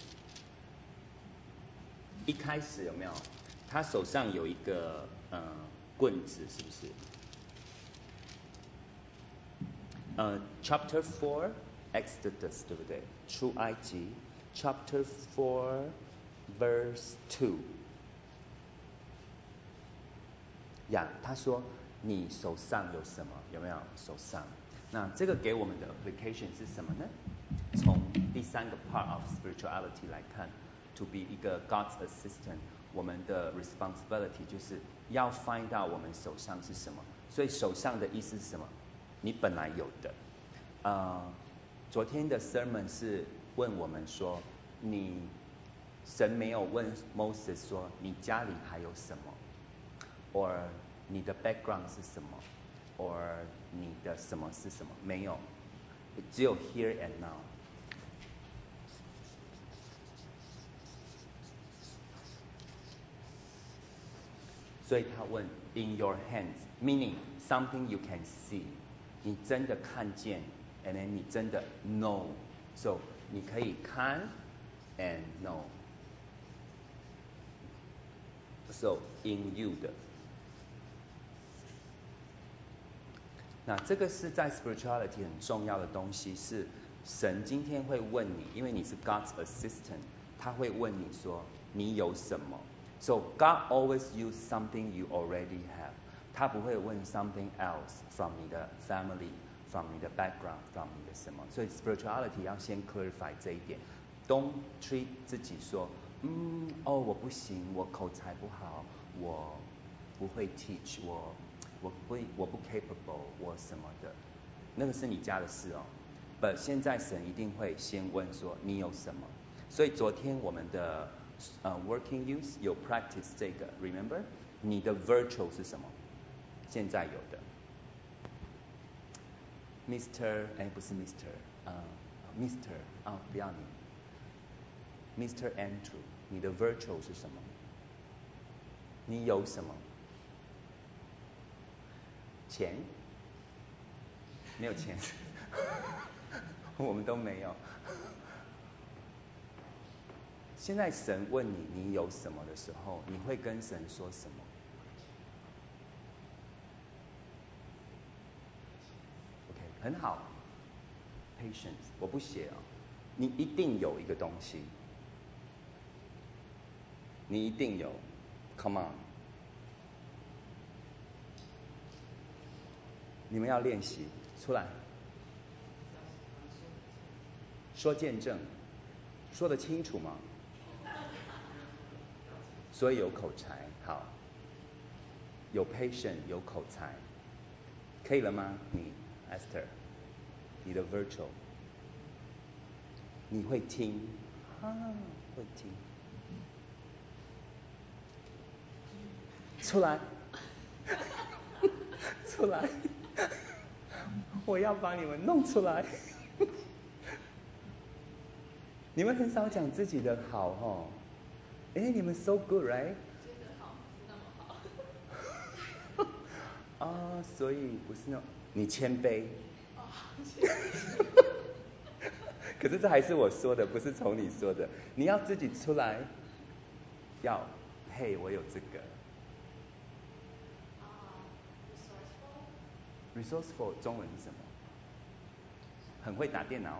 一开始有没有？他手上有一个棍子，是不是？Chapter 4 Exodus 对不对？出埃及 Chapter 4 Verse 2。呀，他说你手上有什么？有没有手上？那这个给我们的 application 是什么呢？从第3个 part of spirituality 来看。To be 一个 God's assistant， 我们的 responsibility 就是要 find out 我们手上是什么。所以手上的意思是什么？你本来有的。昨天的 sermon 是问我们说，神没有问 Moses 说你家里还有什么 ，or 你的 background 是什么 ，or 你的什么是什么？没有，只有 here and now。 所以他问 in your hands meaning something you can see， 你真的看见 and then 你真的 know， so 你可以看 and know， so in you 的。那这个是在 spirituality 很重要的东西，是神今天会问你，因为你是 God's assistant， 他会问你说你有什么。So God always use something you already have， 他不会问 something else from 你的 family，from 你的 background，from 你的什么。所以 spirituality 要先 clarify 这一点 ，don't treat 自己说，我不行，我口才不好，我不会 teach， 我不 capable， 我什么的，那个是你家的事哦。But 现在神一定会先问说你有什么。所以昨天我们的working youth 有 practice 这个 ，remember 你的 virtual 是什么？现在有的 ，Mr. 不是 Mr. 不要你 ，Mr. Andrew， 你的 virtual 是什么？你有什么？钱？没有钱，我们都没有。现在神问你你有什么的时候，你会跟神说什么 ？OK， 很好 ，patience， 我不写哦，你一定有一个东西，你一定有 ，Come on， 你们要练习出来，说见证，说得清楚吗？所以有口才，好，有 patient， 有口才，可以了吗？你 Esther， 你的 virtual， 你会听，会听，出来，出来，我要把你们弄出来。你们很少讲自己的好哦。你们 so good right？
觉得好不是那么好。
所以不是那种你谦卑。可是这还是我说的，不是从你说的。你要自己出来，要，嘿，我有这个。resourceful 中文是什么？很会打电脑。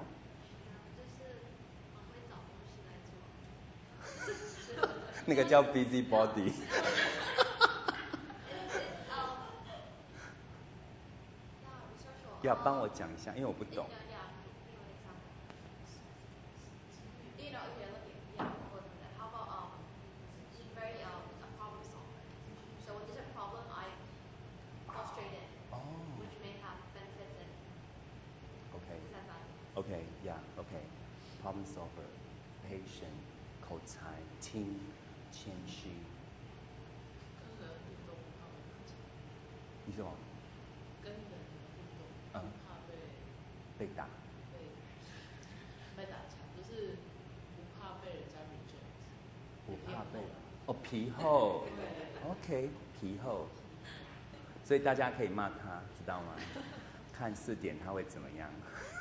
那个叫 busybody。要帮我讲一下，因为我不懂。Okay, yeah, okay. Problem solver, patient, 口才，听，谦虚。
跟人互动不怕被打枪。
你说？
跟人互动不怕
被打。
被打枪，就是不怕被人家 reject。
不怕被皮厚。OK， 皮厚。所以大家可以骂他，知道吗？看4点他会怎么样。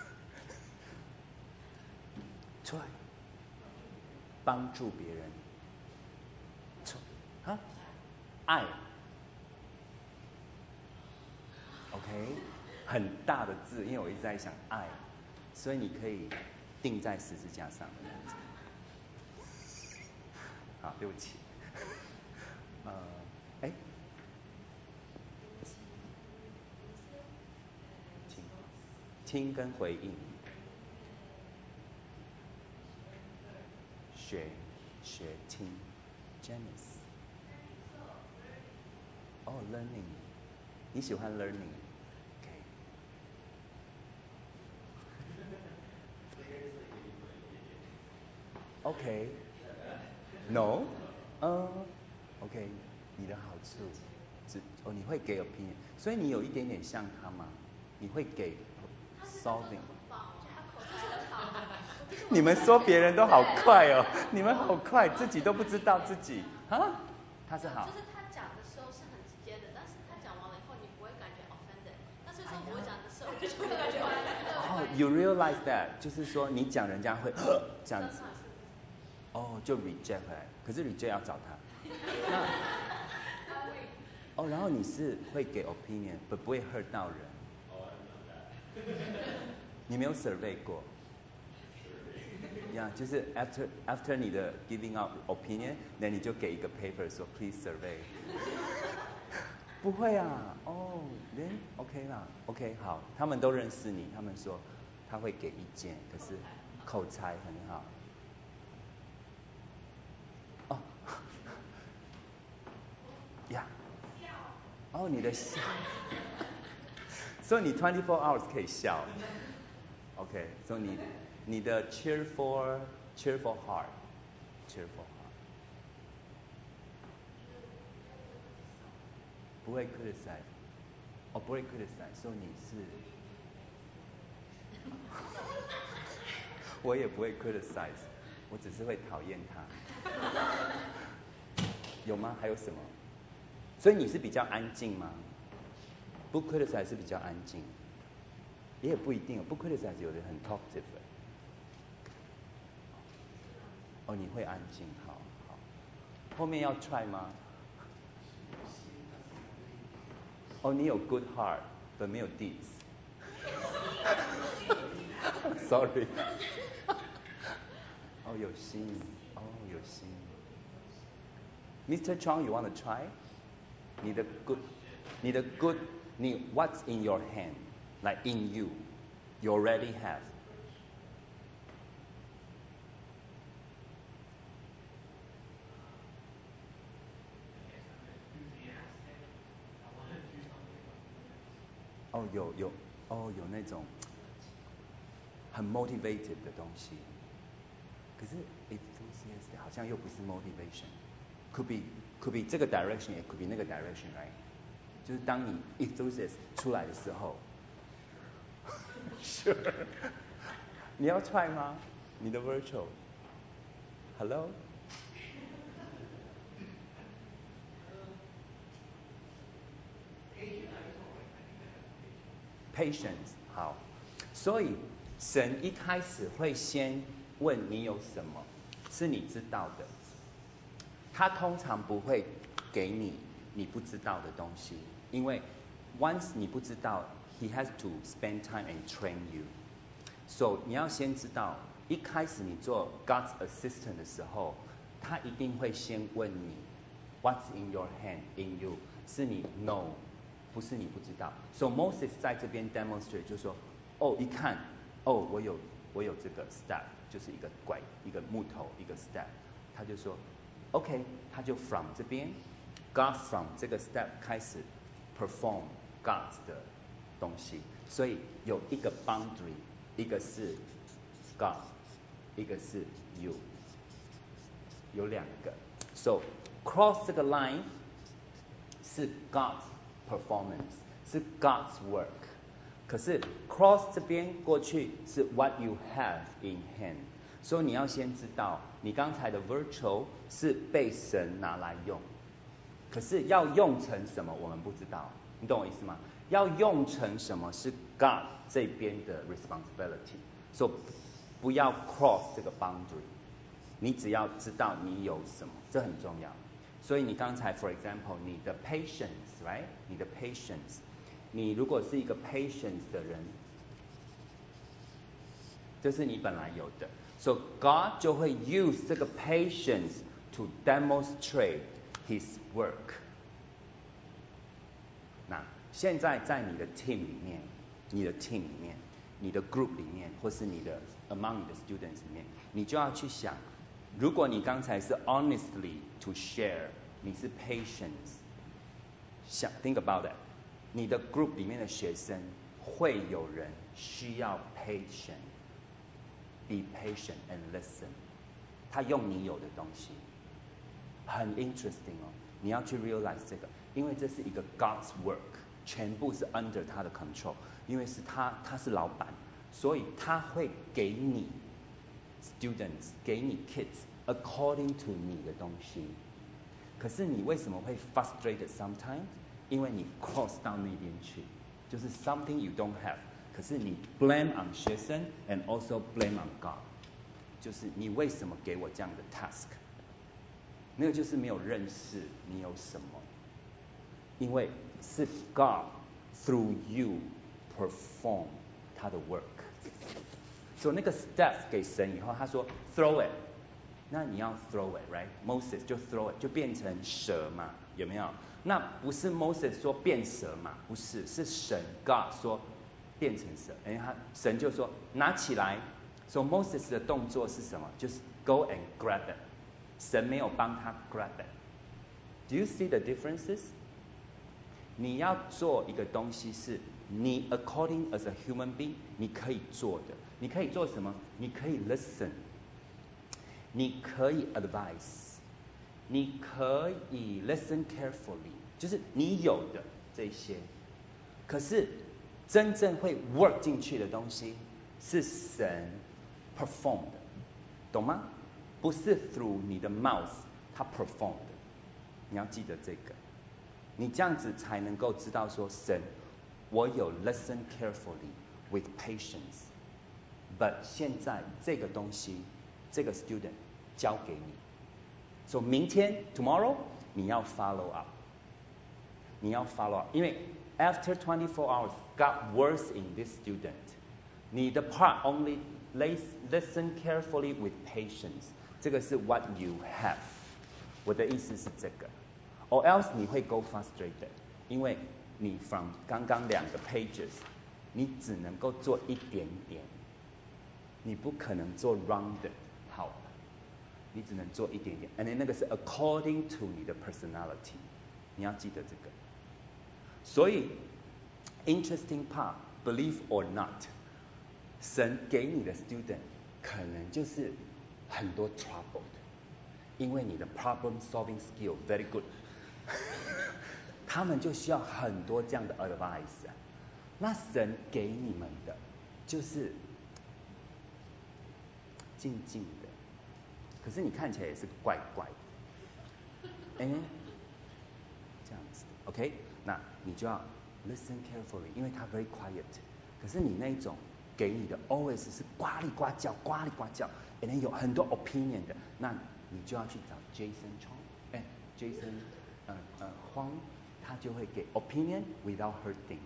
出来，帮助别人。爱 ，OK， 很大的字，因为我一直在想爱，所以你可以钉在十字架上。好，对不起。听跟回应。学听 ，Janice。learning， 你喜欢 learning？OK。No？OK， 你的好处，你会给 opinion， 所以你有一点点像他吗？你会给 solving。你们说别人都好快哦，你们好快，自己都不知道自己啊。他是好。
就是他讲的时候是
我讲的是，我就觉得感觉
哦，you realize that， 就是说你讲人家会这样子，哦，就 reject 回来，可是 reject 要找他。那哦，然后你是会给 opinion， 不会 hurt 到人。你没有 survey 过？呀、就是 after 你的 giving out opinion， 那你就给一个 paper 说 please survey。不会啊，哦，连 OK 啦 ，OK 好，他们都认识你，他们说他会给意见，可是口才很好。哦，呀，哦，你的笑，所以你24 hours 可以笑。OK， 所以你的 cheerful heart。不会 criticize， 哦，不会 criticize， 所以你是，我也不会 criticize， 我只是会讨厌他。有吗？还有什么？所以你是比较安静吗？不 criticize 是比较安静，也不一定，不 criticize 有的很 talkative。哦，你会安静，好，好。后面要 try 吗？哦，你有 good heart， 但没有 deeds。Sorry。哦，有心，哦，有心。Mr. Chong， you want to try？ 你的 good， 你 what's in your hand， like in you already have。哦，有那种很 motivated 的东西，可是 enthusiastic 好像又不是 motivation，could be 这个 direction， 也 could be 那个 direction，right？ 就是当你 enthusiastic 出来的时候，sure， 你要 try 吗？你的 virtual，hello。Patience 好，所以神一开始会先问你有什么是你知道的，他通常不会给你不知道的东西，因为 once 你不知道 ，he has to spend time and train you。So 你要先知道，一开始你做 God's assistant 的时候，他一定会先问你 What's in your hand in you， 是你 know。不是你不知道 ，So Moses 在这边 demonstrate 就是说，哦，一看，哦，我有这个 staff， 就是一个拐一个木头一个 staff， 他就说 ，OK， 他就 from 这边 ，God from 这个 staff 开始 perform God's 的东西，所以有一个 boundary， 一个是 God， 一个是 you， 有两个 ，So cross 这个 line 是 God。Performance 是 God's work， 可是 cross 这边过去是 what you have in hand， 所以你要先知道，你刚才的 virtual 是被神拿来用，可是要用成什么我们不知道，你懂我意思吗？要用成什么是 God 这边的 responsibility， 所以不要 cross 这个 boundary， 你只要知道你有什么，这很重要。所以你刚才 for example 你的 patience，right？ 你的 patience， 你如果是一个 patience 的人，这是你本来有的， so God 就会 use 这个 patience to demonstrate His work。那现在在你的 team 里面，你的 group 里面，或是你的 among 你的 students 里面，你就要去想。如果你刚才是 honestly to share， 你是 patience， 想 think about it， 你的 group 里面的学生会有人需要 patient，be patient and listen， 他用你有的东西，很 interesting 哦，你要去 realize 这个，因为这是一个 God's work， 全部是 under 他的 control， 因为是他是老板，所以他会给你students 给你 kids according to 你的东西，可是你为什么会 frustrated sometimes？ 因为你 cross 到那边去， 就是 something you don't have， 可是你 blame on 学生 and also blame on God， 就是你为什么给我这样的 task？ 那个就是没有认识你有什么，因为是 God through you perform 他的 work。所以那个 staff 给神以后，他说 throw it， 那你要 throw it right？Moses 就 throw it 就变成蛇嘛，有没有？那不是 Moses 说变蛇嘛？不是，是神 God 说变成蛇，神就说拿起来。所以 Moses 的动作是什么？就是 go and grab it。神没有帮他 grab it。Do you see the differences？ 你要做一个东西是你 according as a human being 你可以做的。你可以做什么？你可以 listen， 你可以 advise， 你可以 listen carefully， 就是你有的这些。可是真正会 work 进去的东西是神 perform 的，懂吗？不是 through 你的 mouth 他 perform 的。你要记得这个，你这样子才能够知道说神，我有 listen carefully with patience。But 现在这个东西，这个 student 交给你，所以明天 tomorrow 你要 follow up， 你要 follow up， 因为 after 24 hours got worse in this student， 你的 part only listen carefully with patience， 这个是 what you have， 我的意思是这个 ，or else 你会 go frustrated， 因为你 from 刚刚2个 pages， 你只能够做一点点。你不可能做 rounded 好，你只能做一点点 ，and then 那个是 according to 你的 personality， 你要记得这个。所以 interesting part believe or not， 神给你的 student 可能就是很多 trouble 的，因为你的 problem solving skill very good， 他们就需要很多这样的 advice。那神给你们的就是静静的，可是你看起来也是怪怪的，这样子 ，OK？ 那你就要 listen carefully， 因为他 very quiet。可是你那一种给你的 always 是呱里呱叫，呱里呱叫，有很多 opinion 的，那你就要去找 Jason Chong，Jason 荒，他就会给 opinion without hurting。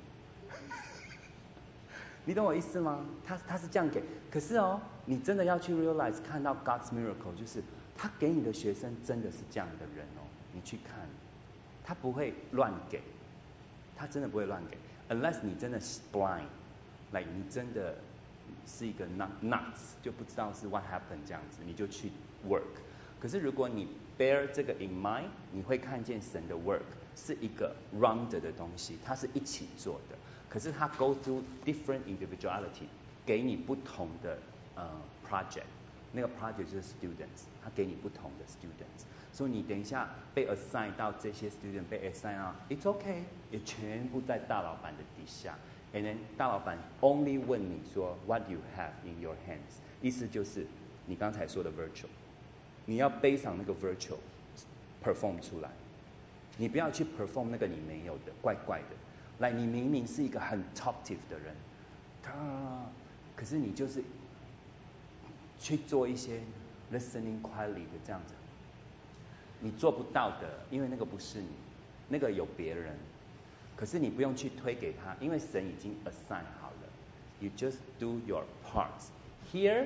你懂我意思吗？他是这样给，可是你真的要去 realize 看到 God's miracle， 就是他给你的学生真的是这样的人你去看，他不会乱给，他真的不会乱给 ，unless 你真的是 blind，like 你真的是一个 nuts， 就不知道是 what happened 这样子，你就去 work。可是如果你 bear 这个 in mind， 你会看见神的 work 是一个 rounded 的东西，它是一起做的。可是他 go through different individuality， 给你不同的project， 那个 project 就是 students， 他给你不同的 students， 所以你等一下被 assign 到这些 student 被 assign 到 it's okay， 也全部在大老板的底下 ，and then 大老板 only 问你说 what you have in your hands， 意思就是你刚才说的 virtual， 你要背上那个 virtual perform 出来，你不要去 perform 那个你没有的怪怪的。来，你明明是一个很 talkative 的人，可是你就是去做一些 listening quietly 的这样子，你做不到的，因为那个不是你，那个有别人。可是你不用去推给他，因为神已经 assign 好了。You just do your parts here，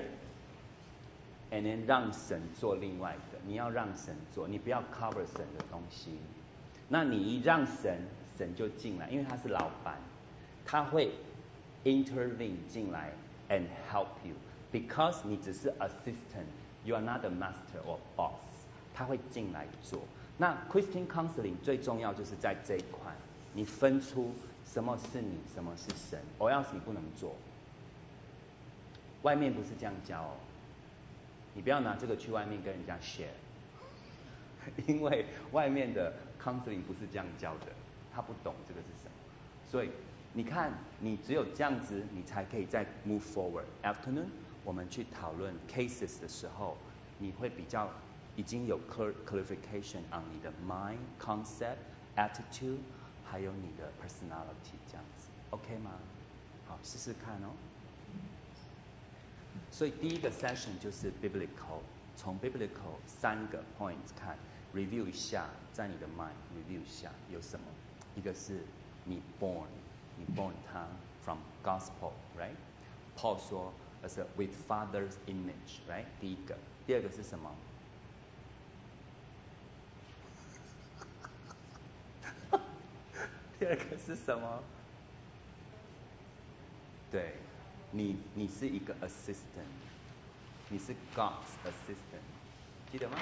and then 让神做另外的。你要让神做，你不要 cover 神的东西。那你一让神就进来，因为他是老板，他会 intervene 进来 and help you because 你只是 assistant， you are not the master or boss， 他会进来做。那 Christian counseling 最重要就是在这一块，你分出什么是你，什么是神，or else你不能做。外面不是这样教你不要拿这个去外面跟人家 share， 因为外面的 counseling 不是这样教的。他不懂这个是什么，所以你看，你只有这样子，你才可以再 move forward。Afternoon， 我们去讨论 cases 的时候，你会比较已经有 clarification on 你的 mind concept attitude， 还有你的 personality 这样子。 OK 吗？好，试试看哦。所以第一个 session 就是 biblical， 从 biblical 3个 points 看 ，review 一下，在你的 mind review 一下有什么。一个是你 born 它 from gospel，right？Paul 说 as a with Father's image，right？ 第一个，第二个是什么？第二个是什么？对，你是一个 assistant， 你是 God's assistant， 记得吗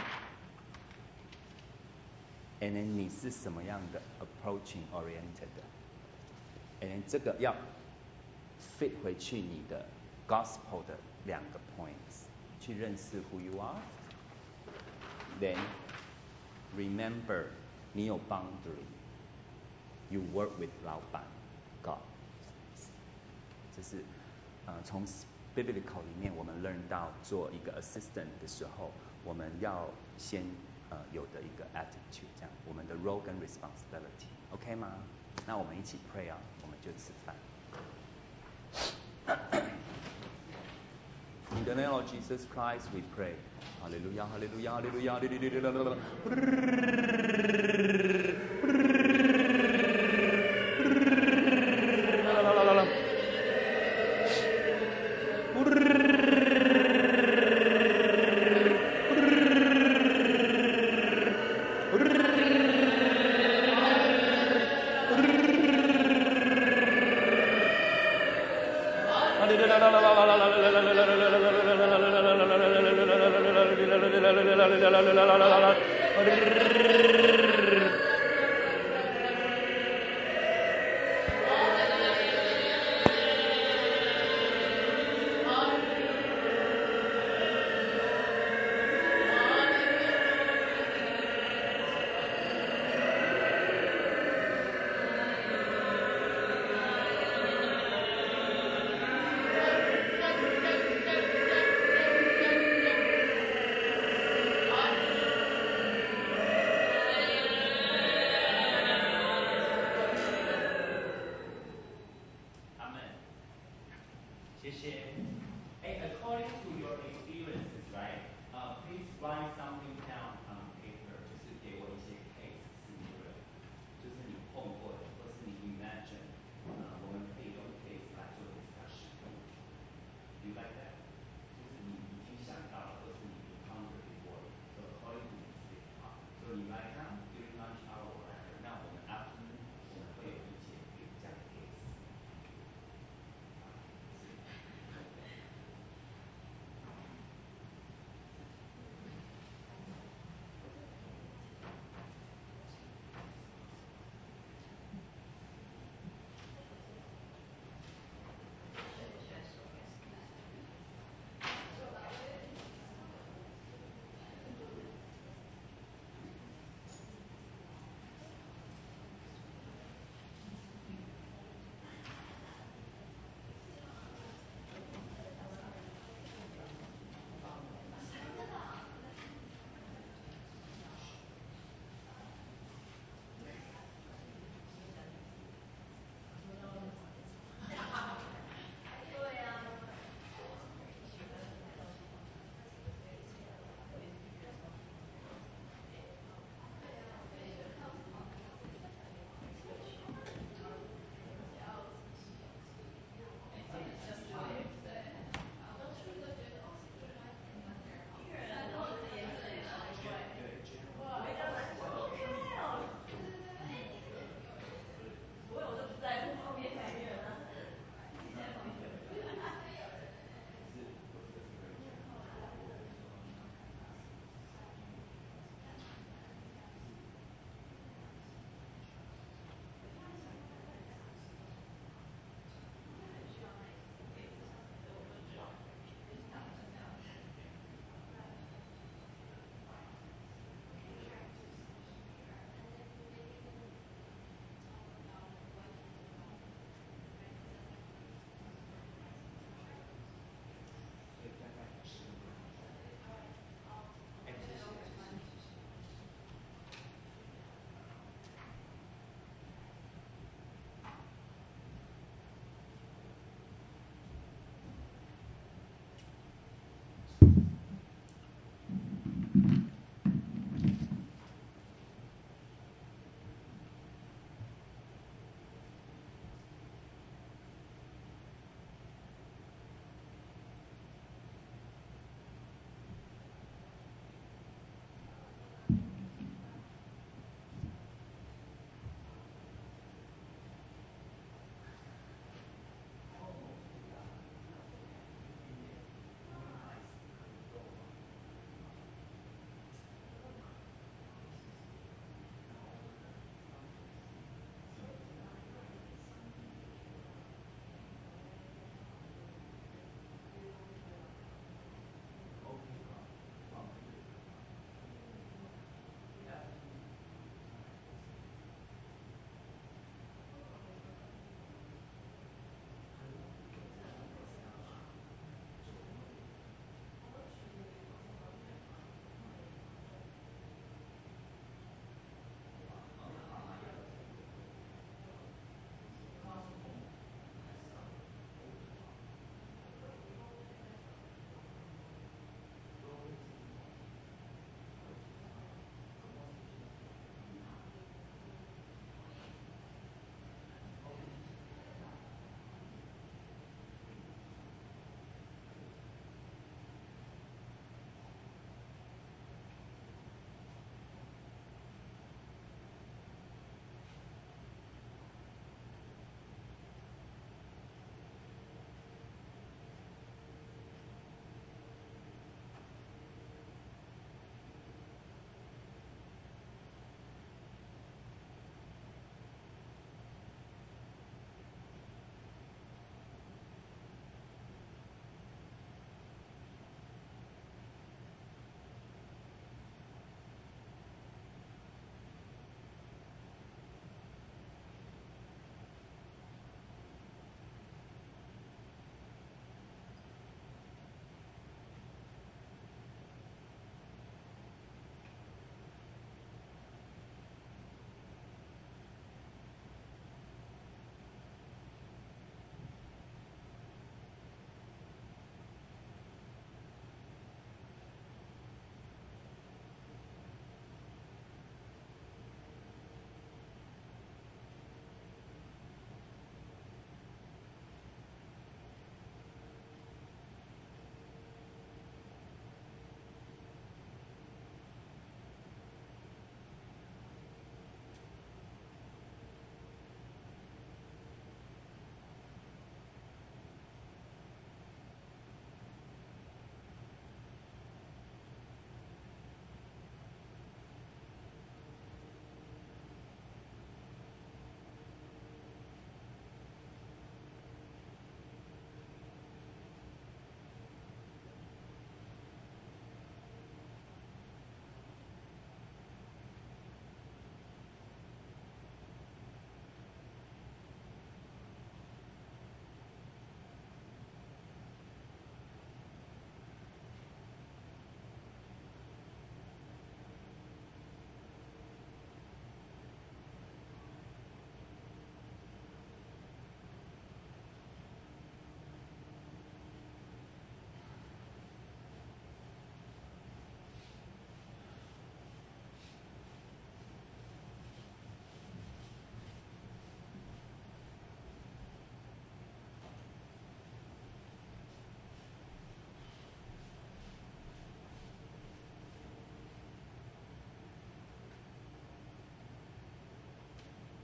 ？And then 你是什么样的 approaching oriented 的 ？And then 这个要 fit 回去你的 gospel 的2个 points， 去认识 who you are。Then remember 你有 boundary。You work with 老板 God， 这是从 biblical 里面我们 learn 到做一个 assistant 的时候，我们要先有的一个 attitude， 这样我们的 role 跟 responsibility，OK 吗？那我们一起 pray 啊，我们就吃饭。In the name of Jesus Christ, we pray. Hallelujah, hallelujah, hallelujah, hallelujah.